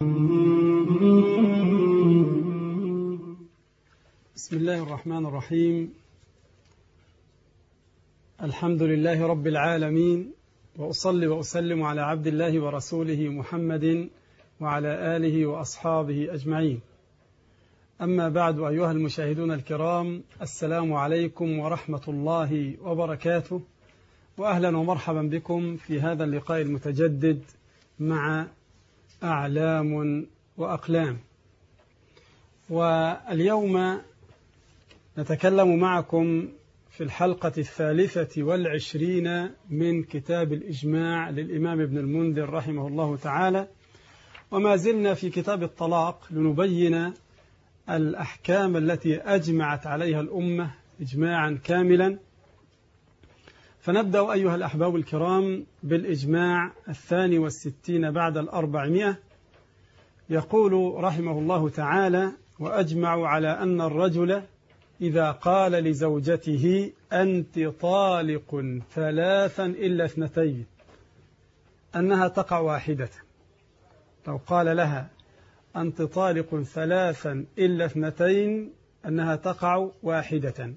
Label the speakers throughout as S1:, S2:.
S1: بسم الله الرحمن الرحيم. الحمد لله رب العالمين، وأصلي وأسلم على عبد الله ورسوله محمد وعلى آله وأصحابه أجمعين. أما بعد، أيها المشاهدون الكرام، السلام عليكم ورحمة الله وبركاته، وأهلا ومرحبا بكم في هذا اللقاء المتجدد مع أعلام وأقلام. واليوم نتكلم معكم في الحلقة 23 من كتاب الإجماع للإمام ابن المنذر رحمه الله تعالى، وما زلنا في كتاب الطلاق لنبين الأحكام التي أجمعت عليها الأمة إجماعا كاملا. فنبدأ أيها الأحباب الكرام بالإجماع 62 بعد 400. يقول رحمه الله تعالى: وأجمعوا على أن الرجل إذا قال لزوجته أنت طالق ثلاثا إلا اثنتين أنها تقع واحدة. لو قال لها أنت طالق ثلاثا إلا اثنتين أنها تقع واحدة.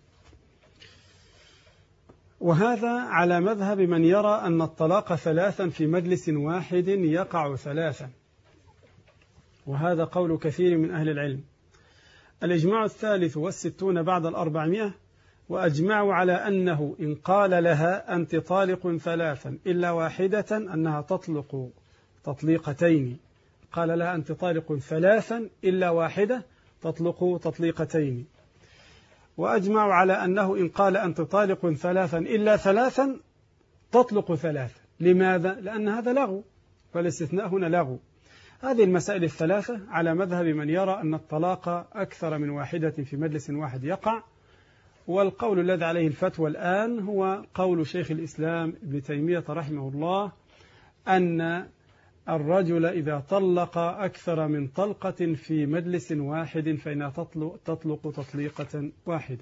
S1: وهذا على مذهب من يرى أن الطلاق ثلاثا في مجلس واحد يقع ثلاثا، وهذا قول كثير من أهل العلم. الإجماع 63 بعد 400: وأجمعوا على أنه إن قال لها أنت طالق ثلاثا إلا واحدة أنها تطلق تطليقتين. قال لها أنت طالق ثلاثا إلا واحدة تطلق تطليقتين. وأجمعوا على أنه إن قال أنت طالق ثلاثا إلا ثلاثا تطلق ثلاثا. لماذا؟ لأن هذا لغو، فالاستثناء هنا لغو. هذه المسائل الثلاثة على مذهب من يرى أن الطلاق أكثر من واحدة في مجلس واحد يقع. والقول الذي عليه الفتوى الآن هو قول شيخ الإسلام ابن تيمية رحمه الله، أن الرجل إذا طلق أكثر من طلقة في مجلس واحد فإنها تطلق تطليقة واحدة.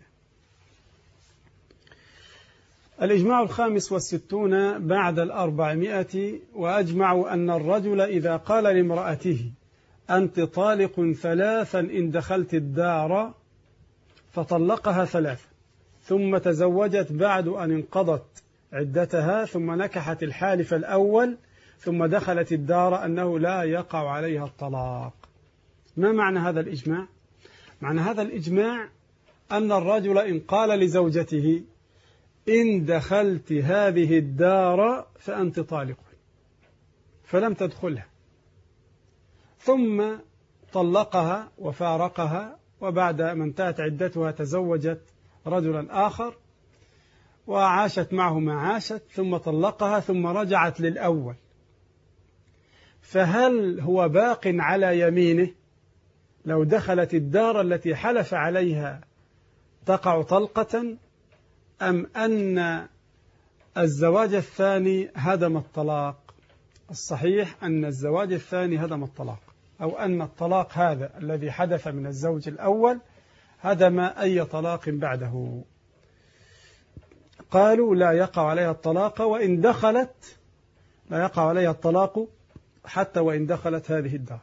S1: الإجماع 65 بعد 400: وأجمعوا أن الرجل إذا قال لامرأته أنت طالق ثلاثا إن دخلت الدار فطلقها ثلاثا، ثم تزوجت بعد أن انقضت عدتها، ثم نكحت الحالف الأول، ثم دخلت الدار، أنه لا يقع عليها الطلاق. ما معنى هذا الإجماع؟ معنى هذا الإجماع أن الرجل إن قال لزوجته إن دخلت هذه الدار فأنت طالق، فلم تدخلها، ثم طلقها وفارقها، وبعد ما انتهت عدتها تزوجت رجلا آخر وعاشت معه ما عاشت، ثم طلقها، ثم رجعت للأول، فهل هو باق على يمينه لو دخلت الدار التي حلف عليها تقع طلقة، أم أن الزواج الثاني هدم الطلاق؟ الصحيح أن الزواج الثاني هدم الطلاق، أو أن الطلاق هذا الذي حدث من الزوج الأول هدم أي طلاق بعده. قالوا لا يقع عليها الطلاق، وإن دخلت لا يقع عليها الطلاق حتى وإن دخلت هذه الدار.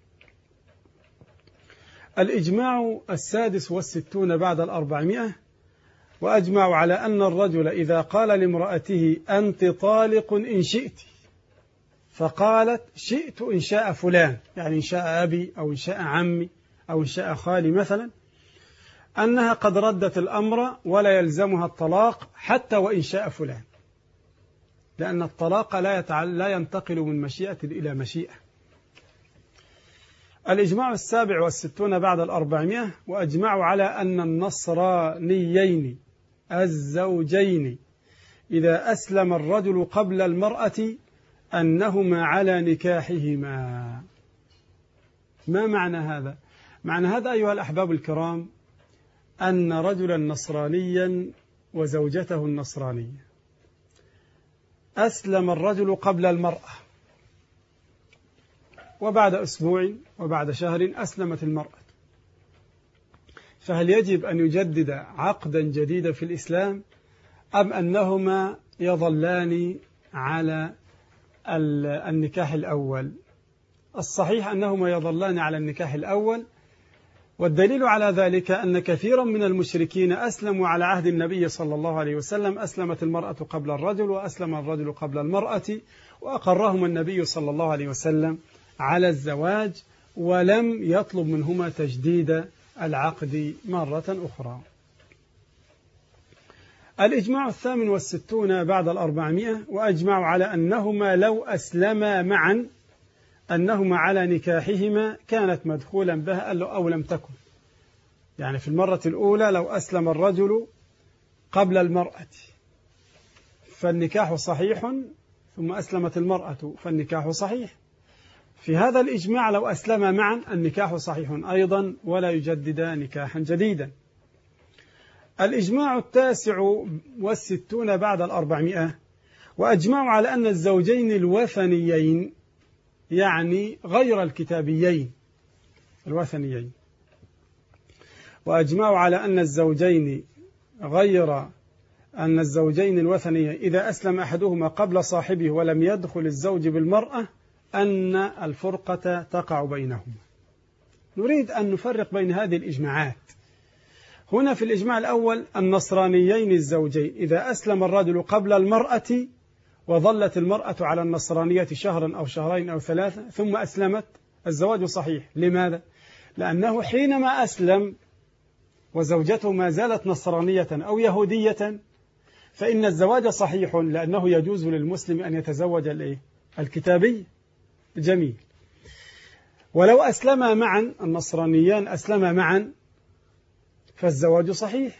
S1: الإجماع 66 بعد 400: وأجمعوا على أن الرجل إذا قال لامرأته أنت طالق إن شئت، فقالت شئت إن شاء فلان، يعني إن شاء أبي أو إن شاء عمي أو إن شاء خالي مثلا، أنها قد ردت الأمر ولا يلزمها الطلاق حتى وإن شاء فلان، لأن الطلاق لا ينتقل من مشيئة إلى مشيئة. الإجماع 67 بعد 400: وأجمعوا على أن النصرانيين الزوجين إذا أسلم الرجل قبل المرأة أنهما على نكاحهما. ما معنى هذا؟ معنى هذا أيها الأحباب الكرام أن رجلا نصرانيا وزوجته النصرانية أسلم الرجل قبل المرأة، وبعد أسبوع وبعد شهر أسلمت المرأة، فهل يجب أن يجدد عقدا جديدا في الإسلام، أم أنهما يظلان على النكاح الأول؟ الصحيح أنهما يظلان على النكاح الأول، والدليل على ذلك أن كثيرا من المشركين أسلموا على عهد النبي صلى الله عليه وسلم. أسلمت المرأة قبل الرجل، وأسلم الرجل قبل المرأة، وأقرهم النبي صلى الله عليه وسلم على الزواج، ولم يطلب منهما تجديد العقد مرة أخرى. الإجماع 68 بعد 400: وأجمعوا على أنهما لو أسلما معا أنهما على نكاحهما كانت مدخولا بها أو لم تكن. يعني في المرة الأولى لو أسلم الرجل قبل المرأة فالنكاح صحيح، ثم أسلمت المرأة فالنكاح صحيح. في هذا الإجماع لو أسلم معا النكاح صحيح أيضا، ولا يجدد نكاحا جديدا. الإجماع 69 بعد 400: وأجمعوا على أن الزوجين الوثنيين، يعني غير الكتابيين الوثنيين، وأجمعوا على أن الزوجين الوثنيين إذا أسلم أحدهما قبل صاحبه ولم يدخل الزوج بالمرأة أن الفرقة تقع بينهما. نريد أن نفرق بين هذه الإجماعات. هنا في الإجماع الأول النصرانيين الزوجين إذا أسلم الرجل قبل المرأة وظلت المرأة على النصرانية شهرا أو شهرين أو ثلاثة ثم أسلمت، الزواج صحيح. لماذا؟ لأنه حينما أسلم وزوجته ما زالت نصرانية أو يهودية فإن الزواج صحيح، لأنه يجوز للمسلم أن يتزوج الكتابي. جميل. ولو أسلم معا، النصرانيان أسلم معا، فالزواج صحيح.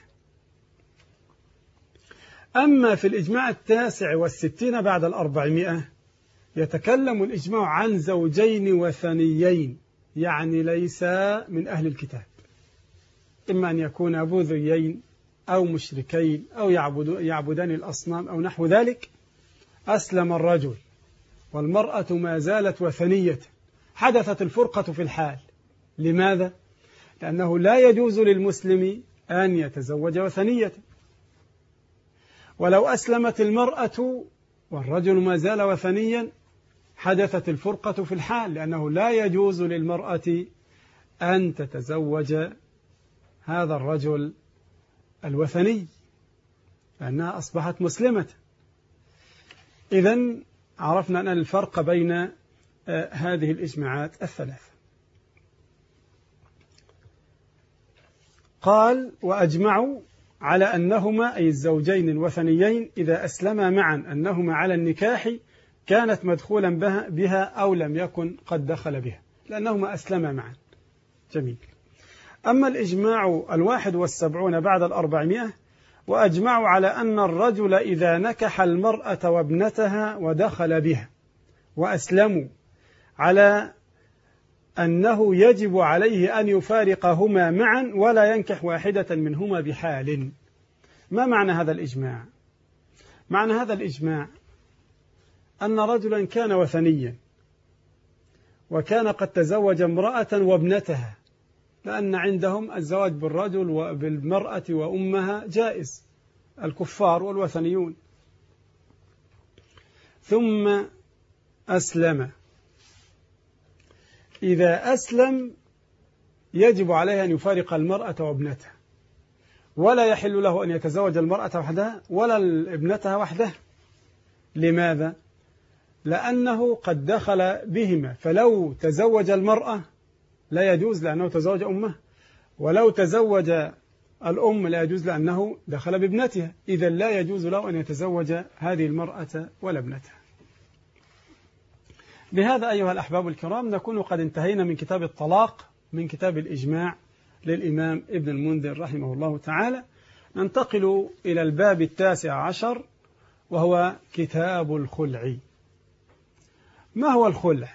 S1: أما في الإجماع 69 بعد 400 يتكلم الإجماع عن زوجين وثنيين، يعني ليس من أهل الكتاب، إما أن يكون بوذيين أو مشركين أو يعبدان الأصنام أو نحو ذلك. أسلم الرجل والمرأة ما زالت وثنية، حدثت الفرقة في الحال. لماذا؟ لأنه لا يجوز للمسلم أن يتزوج وثنية. ولو أسلمت المرأة والرجل ما زال وثنيا حدثت الفرقة في الحال، لأنه لا يجوز للمرأة أن تتزوج هذا الرجل الوثني لأنها أصبحت مسلمة. إذن عرفنا أن الفرق بين هذه الإجماعات الثلاث. قال: وأجمعوا على أنهما، أي الزوجين الوثنيين، إذا أسلما معا أنهما على النكاح كانت مدخولا بها أو لم يكن قد دخل بها، لأنهما أسلما معا. جميل. أما الإجماع 71 بعد 400: وأجمعوا على أن الرجل إذا نكح المرأة وابنتها ودخل بها وأسلموا على أنه يجب عليه أن يفارقهما معا ولا ينكح واحدة منهما بحال. ما معنى هذا الإجماع؟ معنى هذا الإجماع أن رجلا كان وثنيا وكان قد تزوج امرأة وابنتها، لأن عندهم الزواج بالرجل وبالمرأة وأمها جائز، الكفار والوثنيون، ثم أسلم. إذا أسلم يجب عليه أن يفارق المرأة وابنتها، ولا يحل له أن يتزوج المرأة وحدها ولا ابنتها وحدها. لماذا؟ لأنه قد دخل بهما، فلو تزوج المرأة لا يجوز لأنه تزوج أمه، ولو تزوج الأم لا يجوز لأنه دخل بابنتها. إذا لا يجوز له أن يتزوج هذه المرأة ولا ابنتها. بهذا أيها الأحباب الكرام نكون قد انتهينا من كتاب الطلاق من كتاب الإجماع للإمام ابن المنذر رحمه الله تعالى. ننتقل إلى الباب 19 وهو كتاب الخلع. ما هو الخلع؟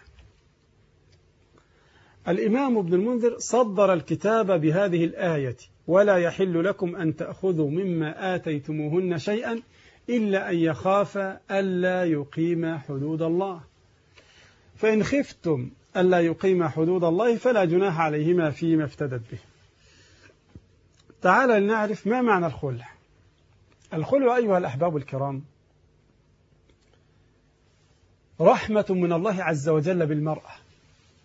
S1: الإمام ابن المنذر صدر الكتاب بهذه الآية: ولا يحل لكم أن تأخذوا مما آتيتموهن شيئا إلا أن يخافا ألا يقيما حدود الله، فإن خفتم ألا يقيما حدود الله فلا جناح عليهما فيما افتدت به. تعالى لنعرف ما معنى الخلع. الخلع أيها الأحباب الكرام رحمة من الله عز وجل بالمرأة،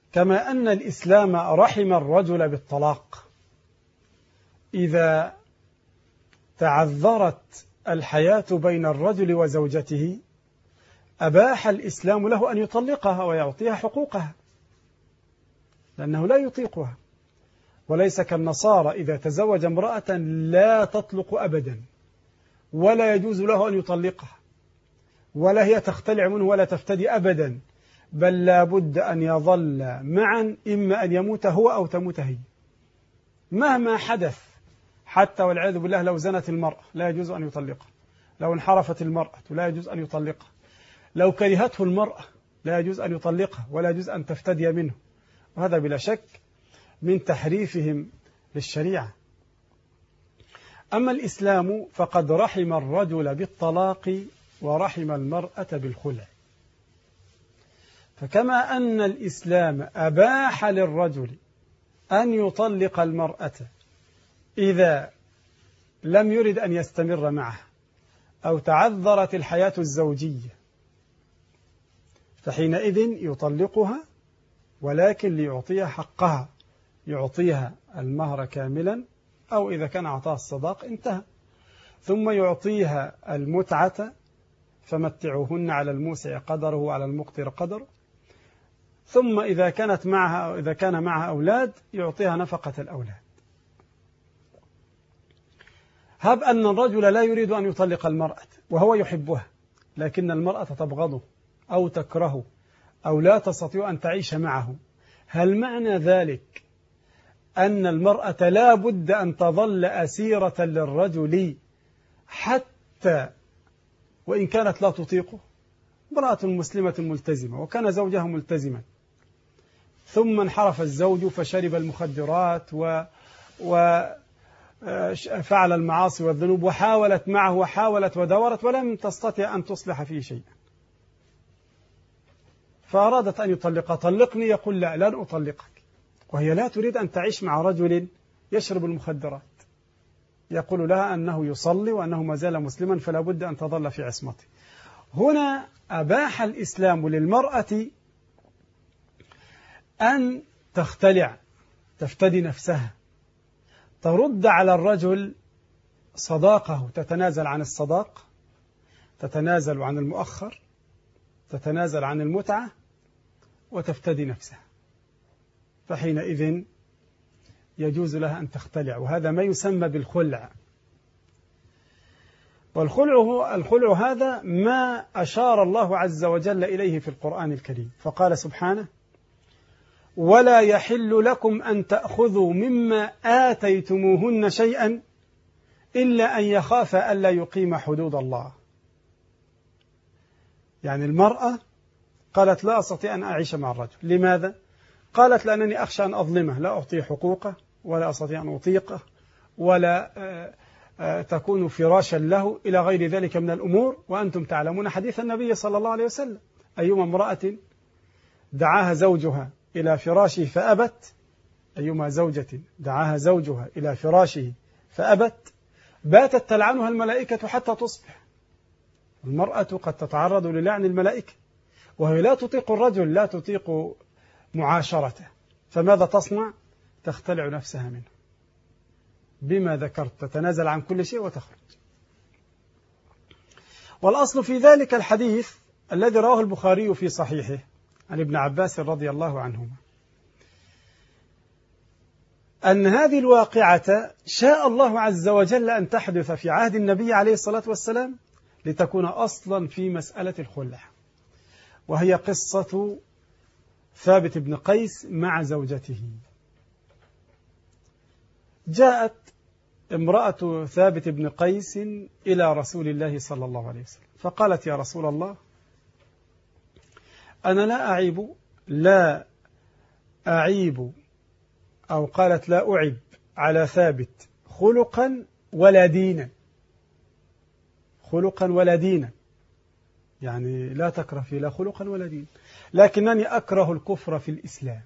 S1: كما أن الإسلام رحم الرجل بالطلاق إذا تعذرت الحياة بين الرجل وزوجته، أباح الإسلام له أن يطلقها ويعطيها حقوقها، لأنه لا يطيقها، وليس كالنصارى إذا تزوج امرأة لا تطلق أبدا، ولا يجوز له أن يطلقها، ولا هي تختلع منه ولا تفتدي أبدا، بل لا بد أن يظل معا، إما أن يموت هو أو تموت هي مهما حدث. حتى والعياذ بالله لو زنت المرأة لا يجوز أن يطلقها، لو انحرفت المرأة لا يجوز أن يطلقها، لو كرهته المرأة لا يجوز أن يطلقها ولا يجوز أن تفتدي منه. وهذا بلا شك من تحريفهم للشريعة. أما الإسلام فقد رحم الرجل بالطلاق ورحم المرأة بالخلع. فكما أن الإسلام أباح للرجل أن يطلق المرأة إذا لم يرد أن يستمر معها أو تعذرت الحياة الزوجية، فحينئذ يطلقها، ولكن ليعطيها حقها، يعطيها المهر كاملا، أو إذا كان أعطاها الصداق انتهى، ثم يعطيها المتعة، فمتعوهن على الموسع قدره وعلى المقتر قدره، ثم إذا كانت معها أو إذا كان معها أولاد يعطيها نفقة الأولاد. هب أن الرجل لا يريد أن يطلق المرأة وهو يحبها، لكن المرأة تبغضه أو تكرهه أو لا تستطيع أن تعيش معه، هل معنى ذلك أن المرأة لا بد أن تظل أسيرة للرجل حتى وإن كانت لا تطيقه؟ امرأة مسلمة ملتزمة وكان زوجها ملتزما، ثم انحرف الزوج فشرب المخدرات وفعل المعاصي والذنوب، وحاولت معه وحاولت ودورت ولم تستطع أن تصلح فيه شيئا، فأرادت أن يطلقها. طلقني، يقول لا، لن أطلقك، وهي لا تريد أن تعيش مع رجل يشرب المخدرات، يقول لها أنه يصلي وأنه ما زال مسلما فلا بد أن تظل في عصمته. هنا أباح الإسلام للمرأة أن تختلع، تفتدي نفسها، ترد على الرجل صداقه، تتنازل عن الصداق، تتنازل عن المؤخر، تتنازل عن المتعة، وتفتدي نفسها، فحينئذ يجوز لها أن تختلع، وهذا ما يسمى بالخلع. والخلع هذا ما أشار الله عز وجل إليه في القرآن الكريم، فقال سبحانه: ولا يحل لكم أن تأخذوا مما آتيتموهن شيئا إلا أن يخافا ألا يقيم حدود الله. يعني المرأة قالت لا أستطيع أن أعيش مع الرجل، لماذا؟ قالت لأنني أخشى أن أظلمه، لا أعطيه حقوقه ولا أستطيع أن أطيقه ولا تكون فراشا له إلى غير ذلك من الأمور. وأنتم تعلمون حديث النبي صلى الله عليه وسلم: أيما امرأة دعاها زوجها إلى فراشه فأبت، أيما زوجة دعاها زوجها إلى فراشه فأبت باتت تلعنها الملائكة حتى تصبح. المرأة قد تتعرض للعن الملائكة وهي لا تطيق الرجل، لا تطيق معاشرته، فماذا تصنع؟ تختلع نفسها منه بما ذكرت، تتنازل عن كل شيء وتخرج. والأصل في ذلك الحديث الذي رواه البخاري في صحيحه عن ابن عباس رضي الله عنهما، أن هذه الواقعة شاء الله عز وجل أن تحدث في عهد النبي عليه الصلاة والسلام لتكون أصلا في مسألة الخلع، وهي قصة ثابت بن قيس مع زوجته. جاءت امرأة ثابت بن قيس إلى رسول الله صلى الله عليه وسلم فقالت: يا رسول الله، أنا لا أعيب أو قالت لا أعب على ثابت خلقا ولا دينا، خلقا ولا دينا، يعني لا تكره فيه لا خلقا ولا دين، لكنني أكره الكفر في الإسلام.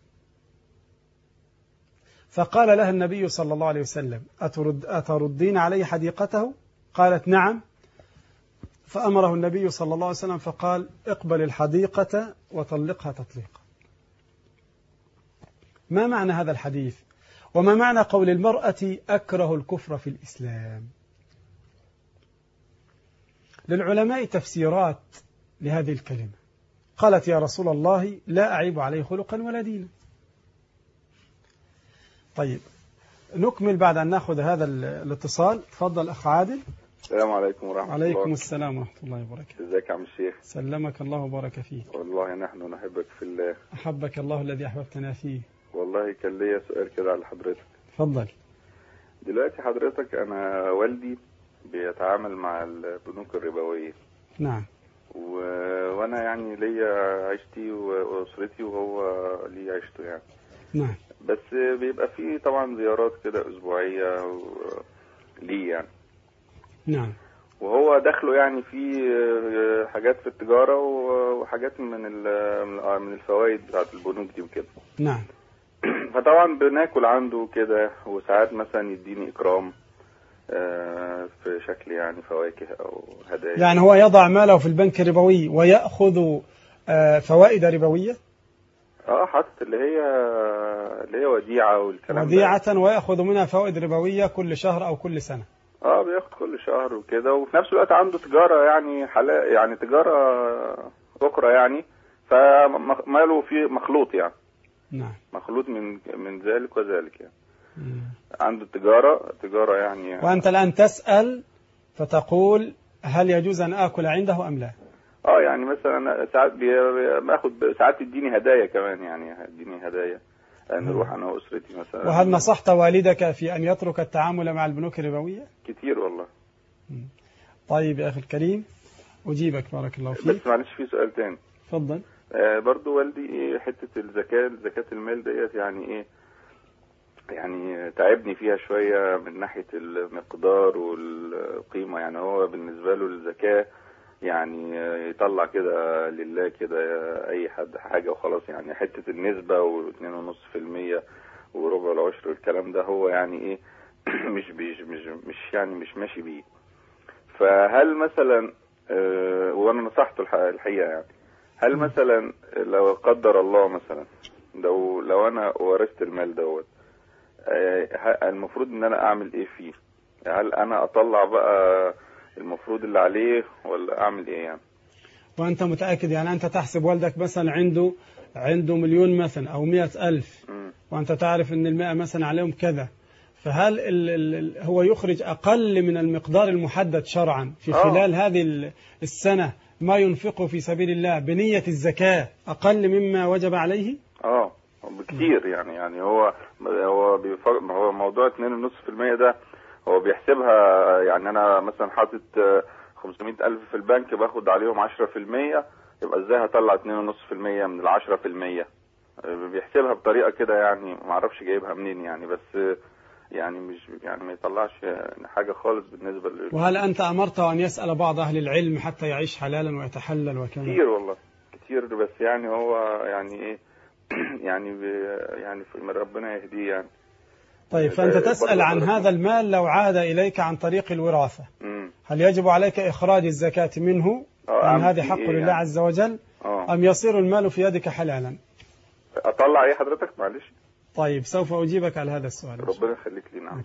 S1: فقال لها النبي صلى الله عليه وسلم: أتردين عليه حديقته؟ قالت: نعم. فأمره النبي صلى الله عليه وسلم فقال: اقبل الحديقة وطلقها تطليقا. ما معنى هذا الحديث؟ وما معنى قول المرأة أكره الكفر في الإسلام؟ للعلماء تفسيرات لهذه الكلمة. قالت يا رسول الله لا أعيب عليه خلقا ولا دينا. طيب نكمل بعد أن نأخذ هذا الاتصال. تفضل أخ عادل.
S2: السلام عليكم ورحمة الله.
S1: عليكم السلام ورحمة الله وبركاته.
S2: ازيك يا عم الشيخ؟
S1: سلمك الله وبارك فيك.
S2: والله نحن نحبك في الله.
S1: أحبك الله الذي أحببتنا فيه.
S2: والله كان ليا سؤال كده على حضرتك.
S1: تفضل.
S2: دلوقتي حضرتك أنا والدي بيتعامل مع البنوك الربوية.
S1: نعم.
S2: وأنا يعني ليا عيشتي وأسرتي وهو ليه عيشته يعني.
S1: نعم.
S2: بس بيبقى فيه طبعا زيارات كده أسبوعية ليه يعني.
S1: نعم.
S2: وهو دخله يعني في حاجات في التجارة وحاجات من الفوائد بتاعت البنوك دي وكده.
S1: نعم.
S2: فطبعا بناكل عنده كده، وساعات مثلا يديني إكرام في شكل يعني فواكه أو هدايا.
S1: يعني هو يضع ماله في البنك الربوي ويأخذ فوائد ربوية؟
S2: حاطط اللي هي وديعة والكلام
S1: وديعة ده. ويأخذ منها فوائد ربوية كل شهر أو كل سنة؟
S2: بياخد كل شهر وكده، وفي نفس الوقت عنده تجارة يعني يعني تجارة أخرى يعني، فماله في مخلوط يعني.
S1: نعم.
S2: مخلوط من ذلك وذلك يعني. عنده تجارة يعني.
S1: وأنت الآن تسأل فتقول هل يجوز أن آكل عنده أم لا؟
S2: يعني مثلا ساعات باخد، ساعات يديني هدايا كمان يعني، يديني هدايا نروح أنا وأسرتي مثلا.
S1: وهل نصحت والدك في أن يترك التعامل مع البنوك الربوية؟
S2: كتير والله.
S1: طيب يا أخي الكريم أجيبك بارك الله فيك.
S2: بس معلش في سؤال تاني.
S1: تفضل.
S2: برضو والدي حتة زكاة المال ديت يعني يعني تعبني فيها شوية من ناحية المقدار والقيمة. يعني هو بالنسبة له الزكاة يعني يطلع كده لله كده أي حد حاجة وخلاص يعني. حتة النسبة و2.5% وربع العشر والكلام ده هو يعني مش ماشي بيه. فهل مثلا وانا نصحته الحقيقة يعني، هل مثلا لو قدر الله مثلا لو انا ورثت المال دوت، المفروض ان انا اعمل ايه فيه؟ هل انا اطلع بقى المفروض اللي عليه ولا اعمل ايه يعني؟
S1: وانت متأكد يعني انت تحسب والدك مثلا عنده مليون مثلا او 100,000 وانت تعرف ان 100 مثلا عليهم كذا، فهل هو يخرج اقل من المقدار المحدد شرعا في خلال هذه السنة ما ينفقه في سبيل الله بنية الزكاة أقل مما وجب عليه؟
S2: بكتير يعني هو موضوع 2.5% ده هو بيحسبها يعني. أنا مثلا حاطط 500,000 في البنك باخد عليهم 10%، يبقى ازاي هطلع 2.5% من 10%؟ بيحسبها بطريقة كده يعني معرفش جايبها منين يعني. بس يعني مش يعني ما يطلعش حاجة خالص بالنسبة
S1: وهل أنت أمرته أن يسأل بعض أهل العلم حتى يعيش حلالا ويتحلل وكذا؟
S2: كتير والله كتير. بس يعني هو يعني يعني ربنا يهديه يعني.
S1: طيب فأنت تسأل عن هذا المال لو عاد إليك عن طريق الوراثة، هل يجب عليك إخراج الزكاة منه أم هذه حق لله يعني عز وجل أم يصير المال في يدك حلالا؟
S2: أطلع إيه حضرتك معلش؟
S1: طيب سوف أجيبك على هذا السؤال.
S2: ربنا يخليك لي. نعم.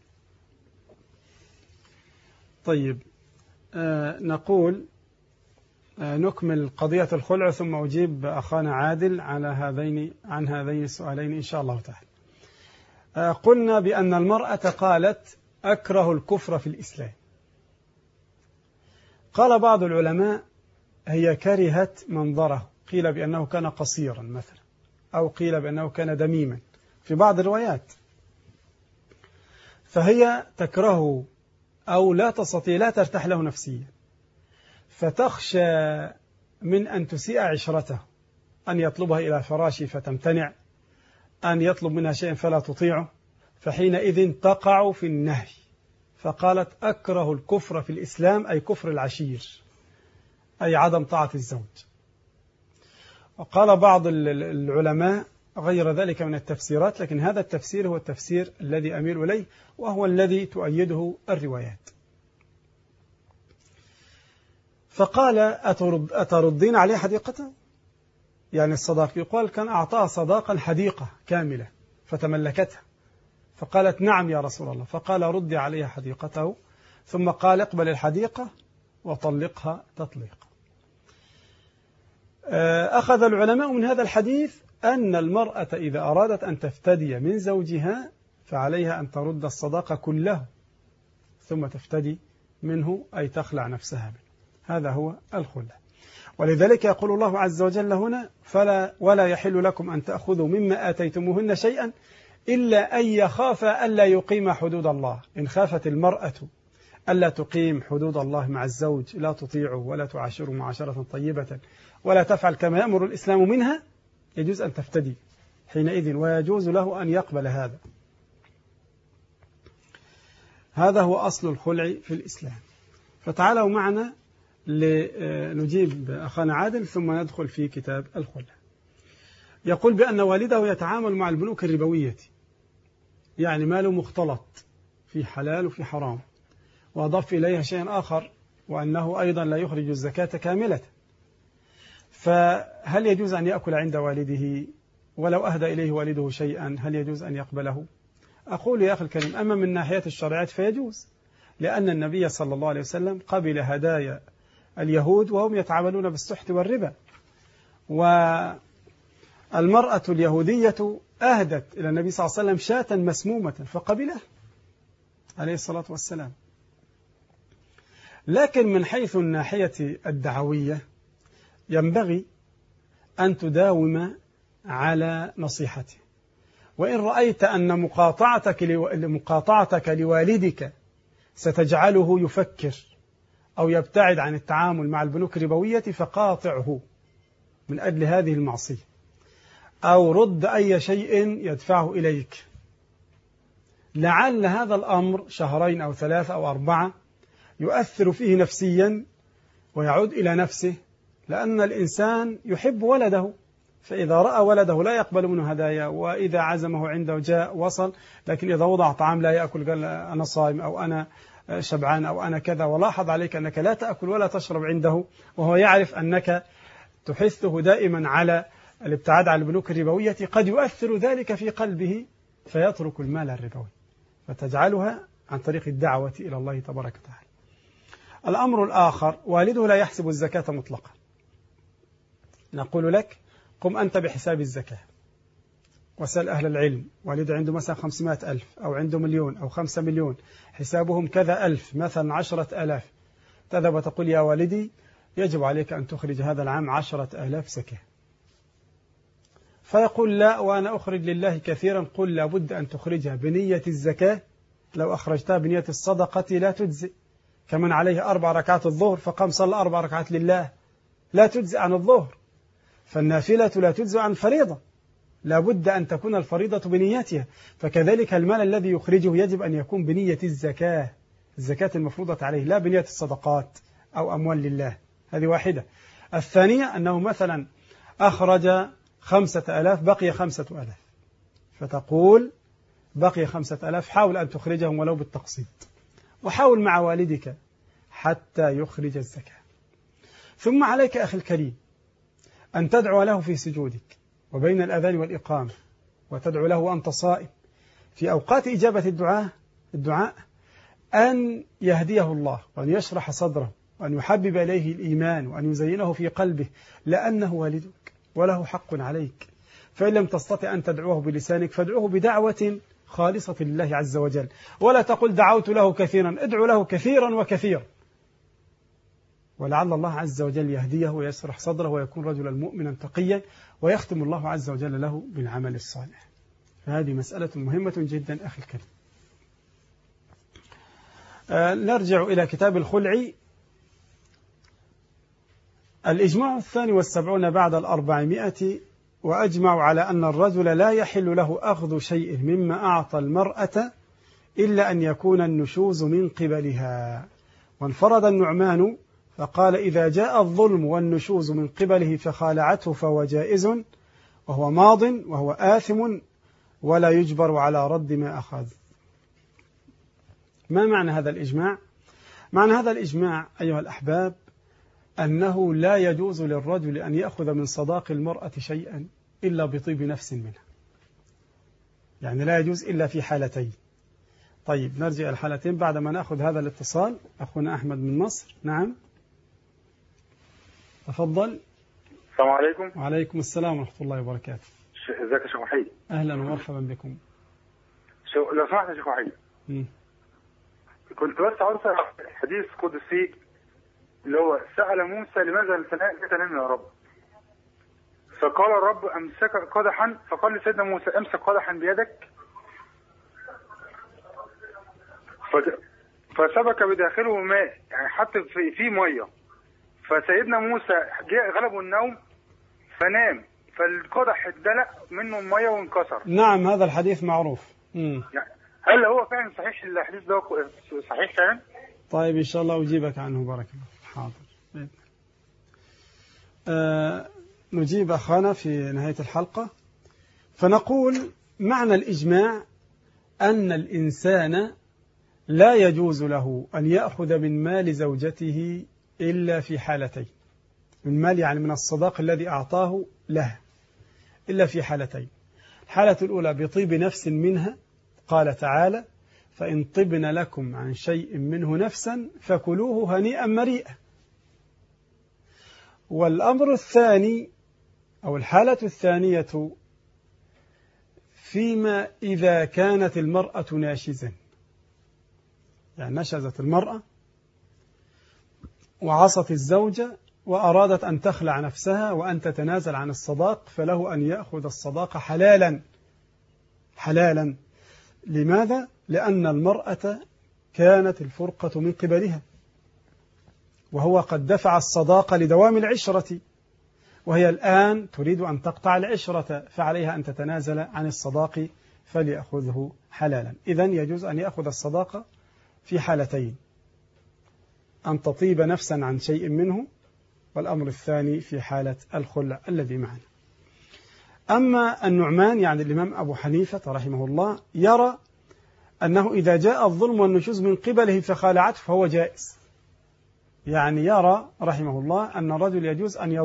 S1: طيب نقول نكمل قضية الخلع ثم أجيب أخانا عادل عن هذين السؤالين إن شاء الله تعالى. قلنا بأن المرأة قالت أكره الكفر في الإسلام. قال بعض العلماء هي كرهت منظره، قيل بأنه كان قصيرا مثلا، أو قيل بأنه كان دميما في بعض الروايات، فهي تكرهه أو لا تستطيع لا ترتاح له نفسيا، فتخشى من أن تسيء عشرته، أن يطلبها إلى فراشه فتمتنع، أن يطلب منها شيئا فلا تطيعه، فحينئذ تقع في النهي. فقالت أكره الكفر في الإسلام أي كفر العشير، أي عدم طاعة الزوج. وقال بعض العلماء غير ذلك من التفسيرات، لكن هذا التفسير هو التفسير الذي أميل إليه وهو الذي تؤيده الروايات. فقال أتردين عليه حديقته؟ يعني الصداق، يقال كان أعطاها صداقا حديقة كاملة فتملكتها، فقالت نعم يا رسول الله، فقال ردي عليها حديقته، ثم قال اقبل الحديقة وطلقها تطليقا. أخذ العلماء من هذا الحديث أن المرأة إذا أرادت أن تفتدي من زوجها فعليها أن ترد الصداقة كله ثم تفتدي منه، أي تخلع نفسها منه. هذا هو الخلة. ولذلك يقول الله عز وجل هنا ولا يحل لكم أن تأخذوا مما آتيتموهن شيئا إلا أن يخافا ألا يقيم حدود الله. إن خافت المرأة ألا تقيم حدود الله مع الزوج، لا تطيعه ولا تعاشره معاشرة طيبة ولا تفعل كما يأمر الإسلام منها، يجوز أن تفتدي حينئذ، ويجوز له أن يقبل هذا. هذا هو أصل الخلع في الإسلام. فتعالوا معنا لنجيب أخانا عادل ثم ندخل في كتاب الخلع. يقول بأن والده يتعامل مع البنوك الربوية، يعني ماله مختلط في حلال وفي حرام، وأضاف إليها شيئا آخر، وأنه أيضا لا يخرج الزكاة كاملة. فهل يجوز أن يأكل عند والده؟ ولو أهدى إليه والده شيئا هل يجوز أن يقبله؟ أقول يا أخي الكريم، أما من ناحية الشريعة فيجوز، لأن النبي صلى الله عليه وسلم قبل هدايا اليهود وهم يتعاملون بالسحت والربا، والمرأة اليهودية أهدت إلى النبي صلى الله عليه وسلم شاة مسمومة فقبله عليه الصلاة والسلام. لكن من حيث الناحية الدعوية ينبغي أن تداوم على نصيحته، وإن رأيت أن مقاطعتك لوالدك ستجعله يفكر أو يبتعد عن التعامل مع البنوك الربوية فقاطعه من أجل هذه المعصية، أو رد أي شيء يدفعه إليك. لعل هذا الأمر 2 أو 3 أو 4 يؤثر فيه نفسيا ويعود إلى نفسه، لأن الإنسان يحب ولده، فإذا رأى ولده لا يقبل منه هدايا، وإذا عزمه عنده جاء وصل، لكن إذا وضع طعام لا يأكل قال أنا صائم أو أنا شبعان أو أنا كذا، ولاحظ عليك أنك لا تأكل ولا تشرب عنده، وهو يعرف أنك تحثه دائما على الابتعاد عن البنوك الربوية، قد يؤثر ذلك في قلبه فيترك المال الربوي، فتجعلها عن طريق الدعوة إلى الله تبارك وتعالى. الأمر الآخر، والده لا يحسب الزكاة مطلقا. نقول لك قم أنت بحساب الزكاة وسأل أهل العلم، والده عنده مثلا 500,000 أو عنده 1,000,000 أو 5 مليون، حسابهم كذا ألف، مثلا 10,000، تذهب وتقول يا والدي يجب عليك أن تخرج هذا العام 10,000 زكاة. فيقول لا، وأنا أخرج لله كثيرا. قل لابد أن تخرجها بنية الزكاة، لو أخرجتها بنية الصدقة لا تجزئ. كمن عليه 4 ركعات الظهر فقام صلى 4 ركعات لله، لا تجزئ عن الظهر، فالنافلة لا تجزئ عن الفريضة، لابد أن تكون الفريضة بنيتها. فكذلك المال الذي يخرجه يجب أن يكون بنية الزكاة، الزكاة المفروضة عليه، لا بنية الصدقات أو أموال لله. هذه واحدة. الثانية أنه مثلا أخرج 5,000 بقي 5,000، فتقول بقي 5,000 حاول أن تخرجهم ولو بالتقسيط، وحاول مع والدك حتى يخرج الزكاة. ثم عليك أخي الكريم أن تدعو له في سجودك وبين الأذان والإقامة، وتدعو له وأنت صائم في أوقات إجابة الدعاء أن يهديه الله، وأن يشرح صدره، وأن يحبب إليه الإيمان، وأن يزينه في قلبه، لأنه والدك وله حق عليك. فإن لم تستطع أن تدعوه بلسانك فادعوه بدعوة خالصة لله عز وجل، ولا تقل دعوت له كثيرا، ادعو له كثيرا وكثيرا، ولعل الله عز وجل يهديه ويشرح صدره ويكون رجلا مؤمنا تقيا، ويختم الله عز وجل له بالعمل الصالح. فهذه مسألة مهمة جدا أخي الكريم. نرجع إلى كتاب الخلع. الإجماع 72 بعد 400، وأجمعوا على أن الرجل لا يحل له أخذ شيء مما أعطى المرأة إلا أن يكون النشوز من قبلها. وانفرد النعمان فقال إذا جاء الظلم والنشوز من قبله فخالعته فهو جائز، وهو ماض وهو آثم ولا يجبر على رد ما أخذ. ما معنى هذا الإجماع؟ معنى هذا الإجماع أيها الأحباب أنه لا يجوز للرجل أن يأخذ من صداق المرأة شيئا إلا بطيب نفس منها. يعني لا يجوز إلا في حالتين. طيب نرجع الحالتين بعد ما نأخذ هذا الاتصال. أخونا أحمد من مصر. نعم تفضل.
S3: السلام عليكم.
S1: وعليكم السلام ورحمة الله وبركاته.
S3: ازيك يا شيخ وحيد؟
S1: أهلا ومرحبا بكم.
S3: لو سمحت يا شيخ وحيد، كنت بس عاوز حديث قدسي اللي هو سأل موسى لماذا لا تنام يا رب؟ فقال الرب أمسك قدحا، فقال لسيدنا موسى امسك قدحا بيدك فسبك بداخله ماء، يعني حط فيه ميه، فسيدنا موسى جاء غلبه النوم فنام، فالقدح اتدلق منه الميه وانكسر.
S1: نعم هذا الحديث معروف.
S3: يعني هل هو فعلا صحيح الحديث ده؟ صحيح فعلا؟
S1: طيب إن شاء الله أجيبك عنه. بارك الله. حاضر. نجيب أخانا في نهاية الحلقة. فنقول معنى الإجماع أن الإنسان لا يجوز له أن يأخذ من مال زوجته إلا في حالتين. من مال يعني من الصداق الذي أعطاه له إلا في حالتين. الحالة الأولى بطيب نفس منها، قال تعالى فإن طبن لكم عن شيء منه نفسا فكلوه هنيئا مريئا. والأمر الثاني أو الحالة الثانية فيما إذا كانت المرأة ناشزا، يعني نشزت المرأة وعصت الزوجة وأرادت أن تخلع نفسها وأن تتنازل عن الصداق، فله أن يأخذ الصداق حلالا. لماذا؟ لأن المرأة كانت الفرقة من قبلها، وهو قد دفع الصداق لدوام العشرة، وهي الآن تريد أن تقطع العشرة، فعليها أن تتنازل عن الصداق فليأخذه حلالا. إذن يجوز أن يأخذ الصداق في حالتين: أن تطيب نفسا عن شيء منه، والأمر الثاني في حالة الخلع الذي معنا. أما النعمان يعني الإمام أبو حنيفة رحمه الله يرى أنه إذا جاء الظلم والنشوز من قبله فخالعته فهو جائز. يعني يرى رحمه الله أن الرجل يجوز أن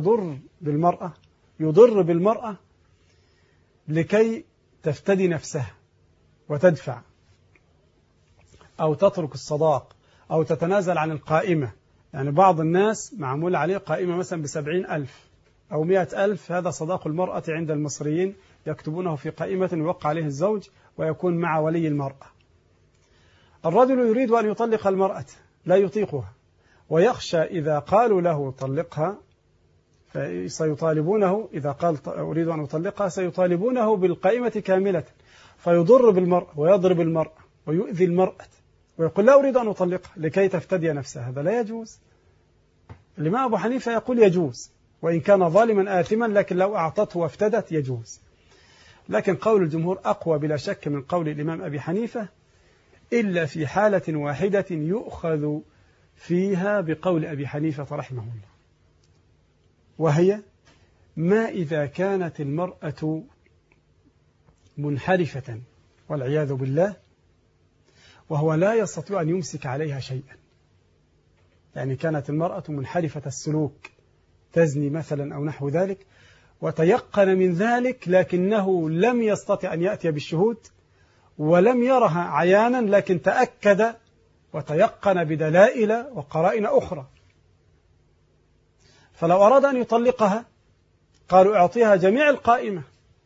S1: يضر بالمرأة لكي تفتدي نفسها وتدفع، أو تترك الصداق، أو تتنازل عن القائمة. يعني بعض الناس معمول عليه قائمة مثلا ب70,000 أو 100,000، هذا صداق المرأة عند المصريين، يكتبونه في قائمة ويوقع عليه الزوج ويكون مع ولي المرأة. الرجل يريد أن يطلق المرأة لا يطيقها، ويخشى إذا قالوا له طلقها فسيطالبونه، إذا قال أريد أن أطلقها سيطالبونه بالقائمة كاملة، فيضر بالمرأة ويضرب المرأة ويؤذي المرأة ويقول لا أريد أن أطلقها لكي تفتدي نفسها. هذا لا يجوز. الإمام أبو حنيفة يقول يجوز، وإن كان ظالما آثما، لكن لو أعطته وافتدت يجوز. لكن قول الجمهور أقوى بلا شك من قول الإمام أبي حنيفة، إلا في حالة واحدة يؤخذ فيها بقول أبي حنيفة رحمه الله، وهي ما إذا كانت المرأة منحرفة والعياذ بالله، وهو لا يستطيع أن يمسك عليها شيئا. يعني كانت المرأة منحرفة السلوك، تزني مثلا أو نحو ذلك، وتيقن من ذلك، لكنه لم يستطع أن يأتي بالشهود ولم يرها عيانا، لكن تأكد وتيقن بدلائل وقرائن أخرى. فلو أراد أن يطلقها قالوا اعطيها جميع القائمة.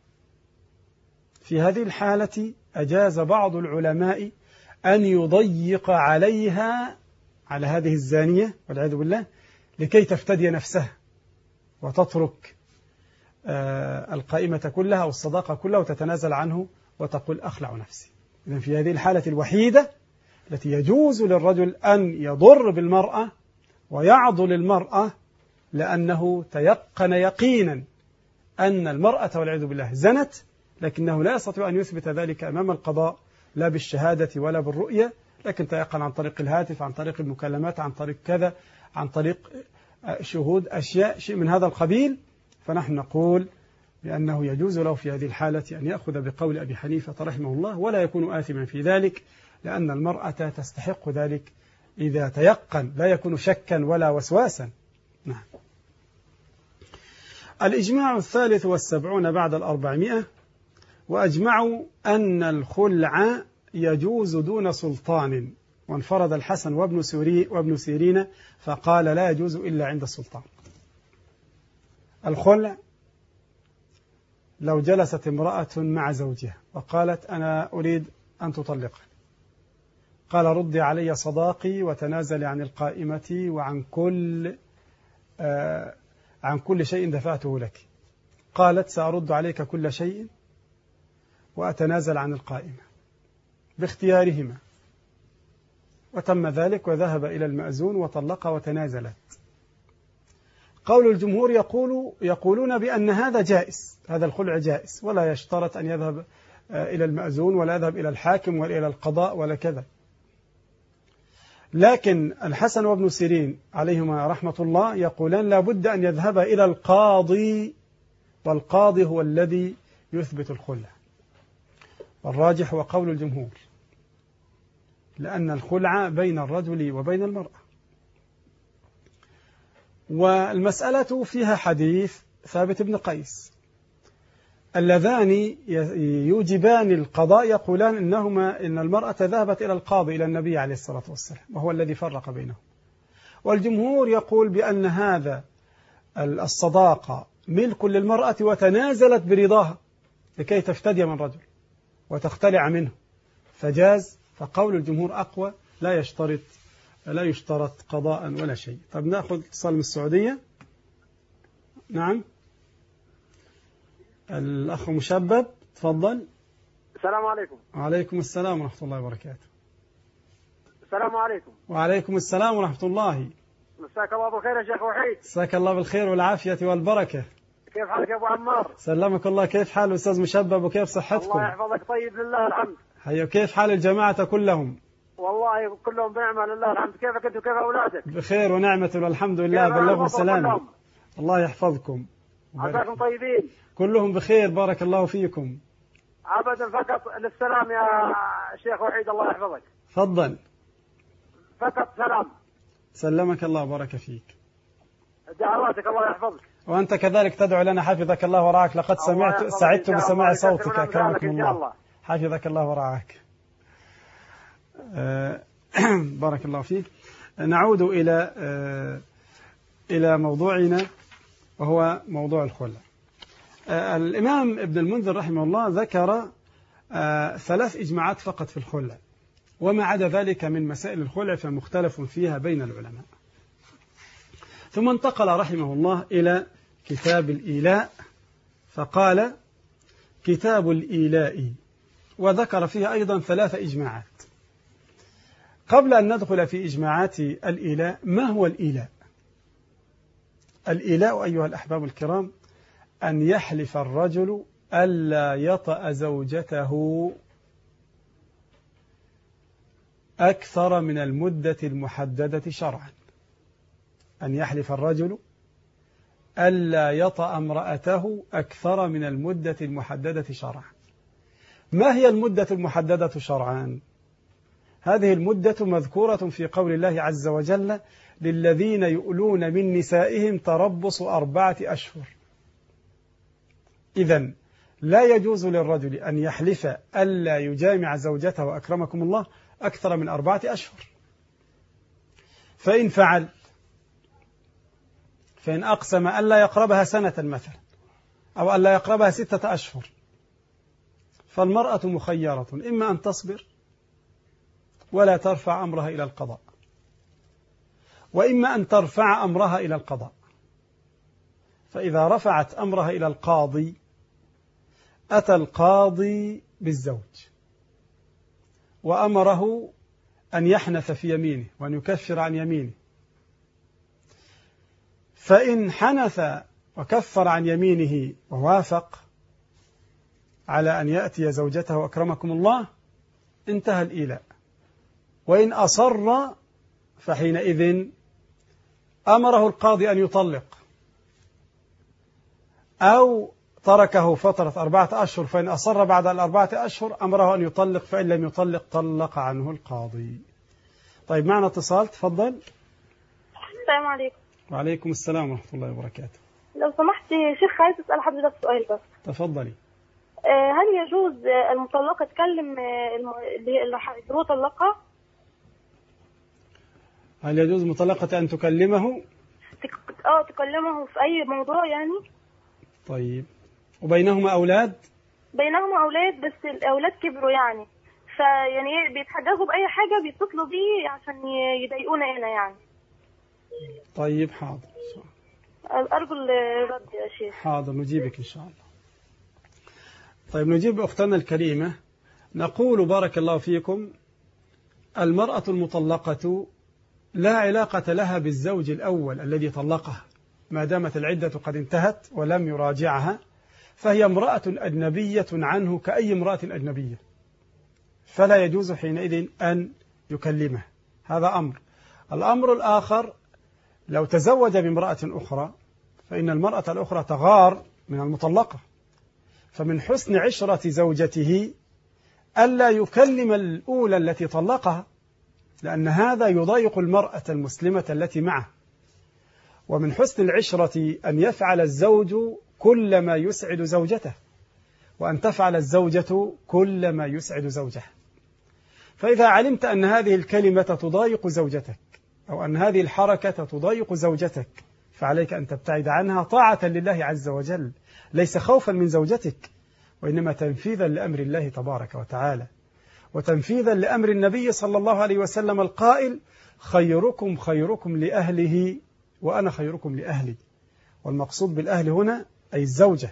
S1: في هذه الحالة أجاز بعض العلماء أن يضيق عليها، على هذه الزانية والعياذ بالله، لكي تفتدي نفسها وتترك القائمة كلها أو الصداقة كلها وتتنازل عنه وتقول أخلع نفسي. إذن في هذه الحالة الوحيدة التي يجوز للرجل أن يضر بالمرأة ويعضل المرأة، لأنه تيقن يقينا أن المرأة والعياذ بالله زنت، لكنه لا يستطيع أن يثبت ذلك أمام القضاء لا بالشهادة ولا بالرؤية، لكن تيقن عن طريق الهاتف، عن طريق المكالمات، عن طريق كذا، عن طريق شهود، أشياء شيء من هذا القبيل. فنحن نقول بأنه يجوز له في هذه الحالة أن يأخذ بقول أبي حنيفة رحمه الله، ولا يكون آثما في ذلك، لأن المرأة تستحق ذلك إذا تيقن، لا يكون شكا ولا وسواسا. نعم. الإجماع 73 بعد 400 وأجمعوا أن الخلع يجوز دون سلطان، وانفرد الحسن وابن سيرين فقال لا يجوز إلا عند السلطان. الخلع لو جلست امرأة مع زوجها وقالت أنا أريد أن تطلقه، قال ردي علي صداقي وتنازلي عن القائمة وعن كل شيء دفعته لك، قالت سأرد عليك كل شيء وأتنازل عن القائمة باختيارهما، وتم ذلك وذهب إلى المأذون وطلقها وتنازلت. قول الجمهور يقولون بأن هذا جائز، هذا الخلع جائز، ولا يشترط أن يذهب إلى المأذون ولا يذهب إلى الحاكم ولا إلى القضاء ولا كذا. لكن الحسن وابن سيرين عليهما رحمة الله يقولان لا بد أن يذهب إلى القاضي، والقاضي هو الذي يثبت الخلع. والراجح هو قول الجمهور، لأن الخلع بين الرجل وبين المرأة. والمسألة فيها حديث ثابت بن قيس، اللذان يوجبان القضاء يقولان إن المرأة ذهبت إلى القاضي إلى النبي عليه الصلاة والسلام وهو الذي فرق بينهم. والجمهور يقول بأن هذا الصداقة ملك للمرأة وتنازلت برضاها لكي تفتدي من رجل وتختلع منه فجاز. فقول الجمهور أقوى، لا يشترط قضاء ولا شيء. طب نأخذ اتصال من السعودية. نعم الأخ مشبب تفضل.
S4: السلام عليكم.
S1: وعليكم السلام ورحمة الله وبركاته.
S4: السلام عليكم.
S1: وعليكم السلام ورحمة الله.
S4: مساك الله بالخير يا شيخ وحيد.
S1: مساك الله بالخير والعافية والبركة.
S4: كيف حالك يا أبو عمار؟
S1: سلمك الله. كيف حال الأستاذ مشبب وكيف صحتكم؟
S4: الله يحفظك. طيب لله الحمد.
S1: حيو. كيف حال الجماعة كلهم؟
S4: والله كلهم بنعمة لله الحمد. كيفك أنت وكيف أولادك؟
S1: بخير ونعمة والحمد لله. بلغهم سلامي. الله يحفظكم.
S4: عساكم طيبين.
S1: كلهم بخير بارك الله فيكم.
S4: أبدا فقط للسلام يا شيخ وحيد الله يحفظك.
S1: تفضل.
S4: فقط سلام.
S1: سلمك الله وبارك فيك.
S4: دعواتك الله يحفظك.
S1: وأنت كذلك تدعو لنا حفظك الله ورعاك. لقد سعدت بسماع صوتك أكرمكم الله. حفظك الله ورعاك. بارك الله فيك. نعود إلى موضوعنا وهو موضوع الخلع. الإمام ابن المنذر رحمه الله ذكر 3 إجماعات فقط في الخلع، وما عدا ذلك من مسائل الخلع فمختلف فيها بين العلماء. ثم انتقل رحمه الله إلى كتاب الإيلاء فقال كتاب الإيلاء، وذكر فيها أيضا 3 إجماعات. قبل أن ندخل في إجماعات الإيلاء، ما هو الإيلاء؟ الإيلاء أيها الأحباب الكرام أن يحلف الرجل ألا يطأ زوجته أكثر من المدة المحددة شرعا. أن يحلف الرجل ألا يطأ امرأته أكثر من المدة المحددة شرعا. ما هي المدة المحددة شرعا؟ هذه المدة مذكورة في قول الله عز وجل للذين يؤلون من نسائهم تربص 4 أشهر. إذن لا يجوز للرجل أن يحلف ألا يجامع زوجته أكرمكم الله أكثر من 4 أشهر. فإن فعل، فإن أقسم ألا يقربها سنة مثلا أو ألا يقربها 6 أشهر، فالمرأة مخيرة إما أن تصبر ولا ترفع أمرها إلى القضاء، وإما أن ترفع أمرها إلى القضاء. فإذا رفعت أمرها إلى القاضي أتى القاضي بالزوج وأمره أن يحنث في يمينه وأن يكفر عن يمينه. فإن حنث وكفر عن يمينه ووافق على أن يأتي زوجته أكرمكم الله انتهى الإيلاء. وإن أصر فحينئذ أمره القاضي أن يطلق أو تركه فترة 4 أشهر، فإن أصر بعد 4 أشهر أمره أن يطلق، فإن لم يطلق طلق عنه القاضي. طيب معنا اتصال تفضل.
S5: السلام عليكم.
S1: وعليكم السلام ورحمة الله وبركاته.
S5: لو سمحت يا شيخ عايز أسأل حضرتك سؤال بس.
S1: تفضلي.
S5: هل يجوز المطلقة تكلم اللي طلقها؟
S1: هل يجوز مطلقة أن تكلمه؟
S5: تكلمه في أي موضوع يعني.
S1: طيب، وبينهما أولاد؟
S5: بينهما أولاد، بس الأولاد كبروا يعني، فيعني بيتحججوا بأي حاجة بيتصلوا بيه عشان يضايقونا هنا يعني.
S1: طيب حاضر،
S5: أرجو الرد يا شيخ.
S1: حاضر، نجيبك إن شاء الله. طيب، نجيب أختنا الكريمة. نقول بارك الله فيكم: المرأة المطلقة لا علاقة لها بالزوج الأول الذي طلقها ما دامت العدة قد انتهت ولم يراجعها، فهي امرأة أجنبية عنه كأي امرأة أجنبية، فلا يجوز حينئذ أن يكلمه. هذا أمر. الأمر الآخر: لو تزوج بامرأة أخرى فإن المرأة الأخرى تغار من المطلقة، فمن حسن عشرة زوجته ألا يكلم الأولى التي طلقها، لأن هذا يضايق المرأة المسلمة التي معه. ومن حسن العشرة أن يفعل الزوج كل ما يسعد زوجته، وأن تفعل الزوجة كل ما يسعد زوجها. فإذا علمت أن هذه الكلمة تضايق زوجتك أو أن هذه الحركة تضايق زوجتك فعليك أن تبتعد عنها طاعة لله عز وجل، ليس خوفا من زوجتك، وإنما تنفيذا لأمر الله تبارك وتعالى، وتنفيذا لأمر النبي صلى الله عليه وسلم القائل: خيركم خيركم لأهله وأنا خيركم لأهلي. والمقصود بالأهل هنا أي الزوجة.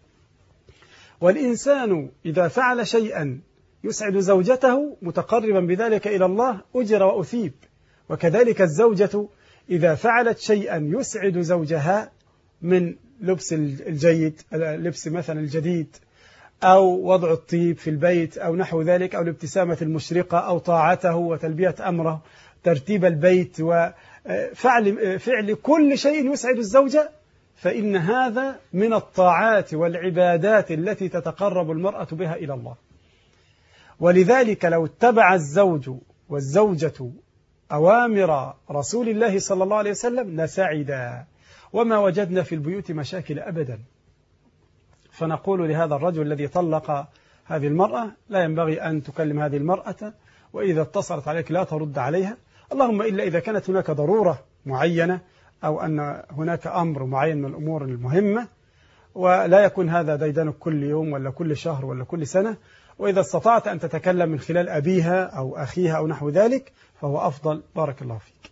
S1: والإنسان إذا فعل شيئا يسعد زوجته متقربا بذلك إلى الله أجر وأثيب، وكذلك الزوجة إذا فعلت شيئا يسعد زوجها من لبس الجيد، لبس مثلا الجديد، أو وضع الطيب في البيت أو نحو ذلك، أو الابتسامة المشرقة، أو طاعته وتلبية أمره، ترتيب البيت، وفعل كل شيء يسعد الزوجة، فإن هذا من الطاعات والعبادات التي تتقرب المرأة بها إلى الله. ولذلك لو اتبع الزوج والزوجة أوامر رسول الله صلى الله عليه وسلم لسعدا، وما وجدنا في البيوت مشاكل أبدا. فنقول لهذا الرجل الذي طلق هذه المرأة: لا ينبغي أن تكلم هذه المرأة، وإذا اتصلت عليك لا ترد عليها، اللهم إلا إذا كانت هناك ضرورة معينة أو أن هناك أمر معين من الأمور المهمة، ولا يكون هذا ديدنك كل يوم ولا كل شهر ولا كل سنة. وإذا استطعت أن تتكلم من خلال أبيها أو أخيها أو نحو ذلك فهو أفضل. بارك الله فيك.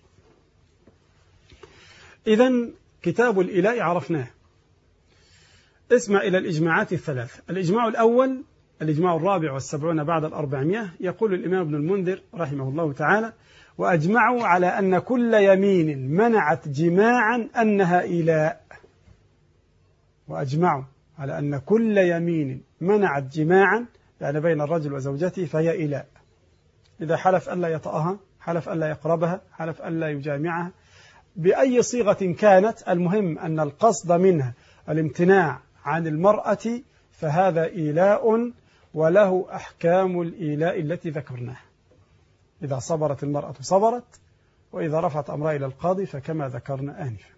S1: إذن كتاب الإلاء عرفناه. اسمع إلى الإجماعات الثلاث. الإجماع الأول الإجماع 74 بعد 400. يقول الإمام ابن المنذر رحمه الله تعالى: وأجمعوا على أن كل يمين منعت جماعا أنها إلاء. وأجمعوا على أن كل يمين منعت جماعا يعني بين الرجل وزوجته فهي إلاء. إذا حلف ألا يطأها، حلف ألا يقربها، حلف ألا يجامعها بأي صيغة كانت، المهم أن القصد منها الامتناع عن المرأة، فهذا إيلاء وله أحكام الإيلاء التي ذكرناها. إذا صبرت المرأة صبرت، وإذا رفعت أمرها إلى القاضي فكما ذكرنا آنفا.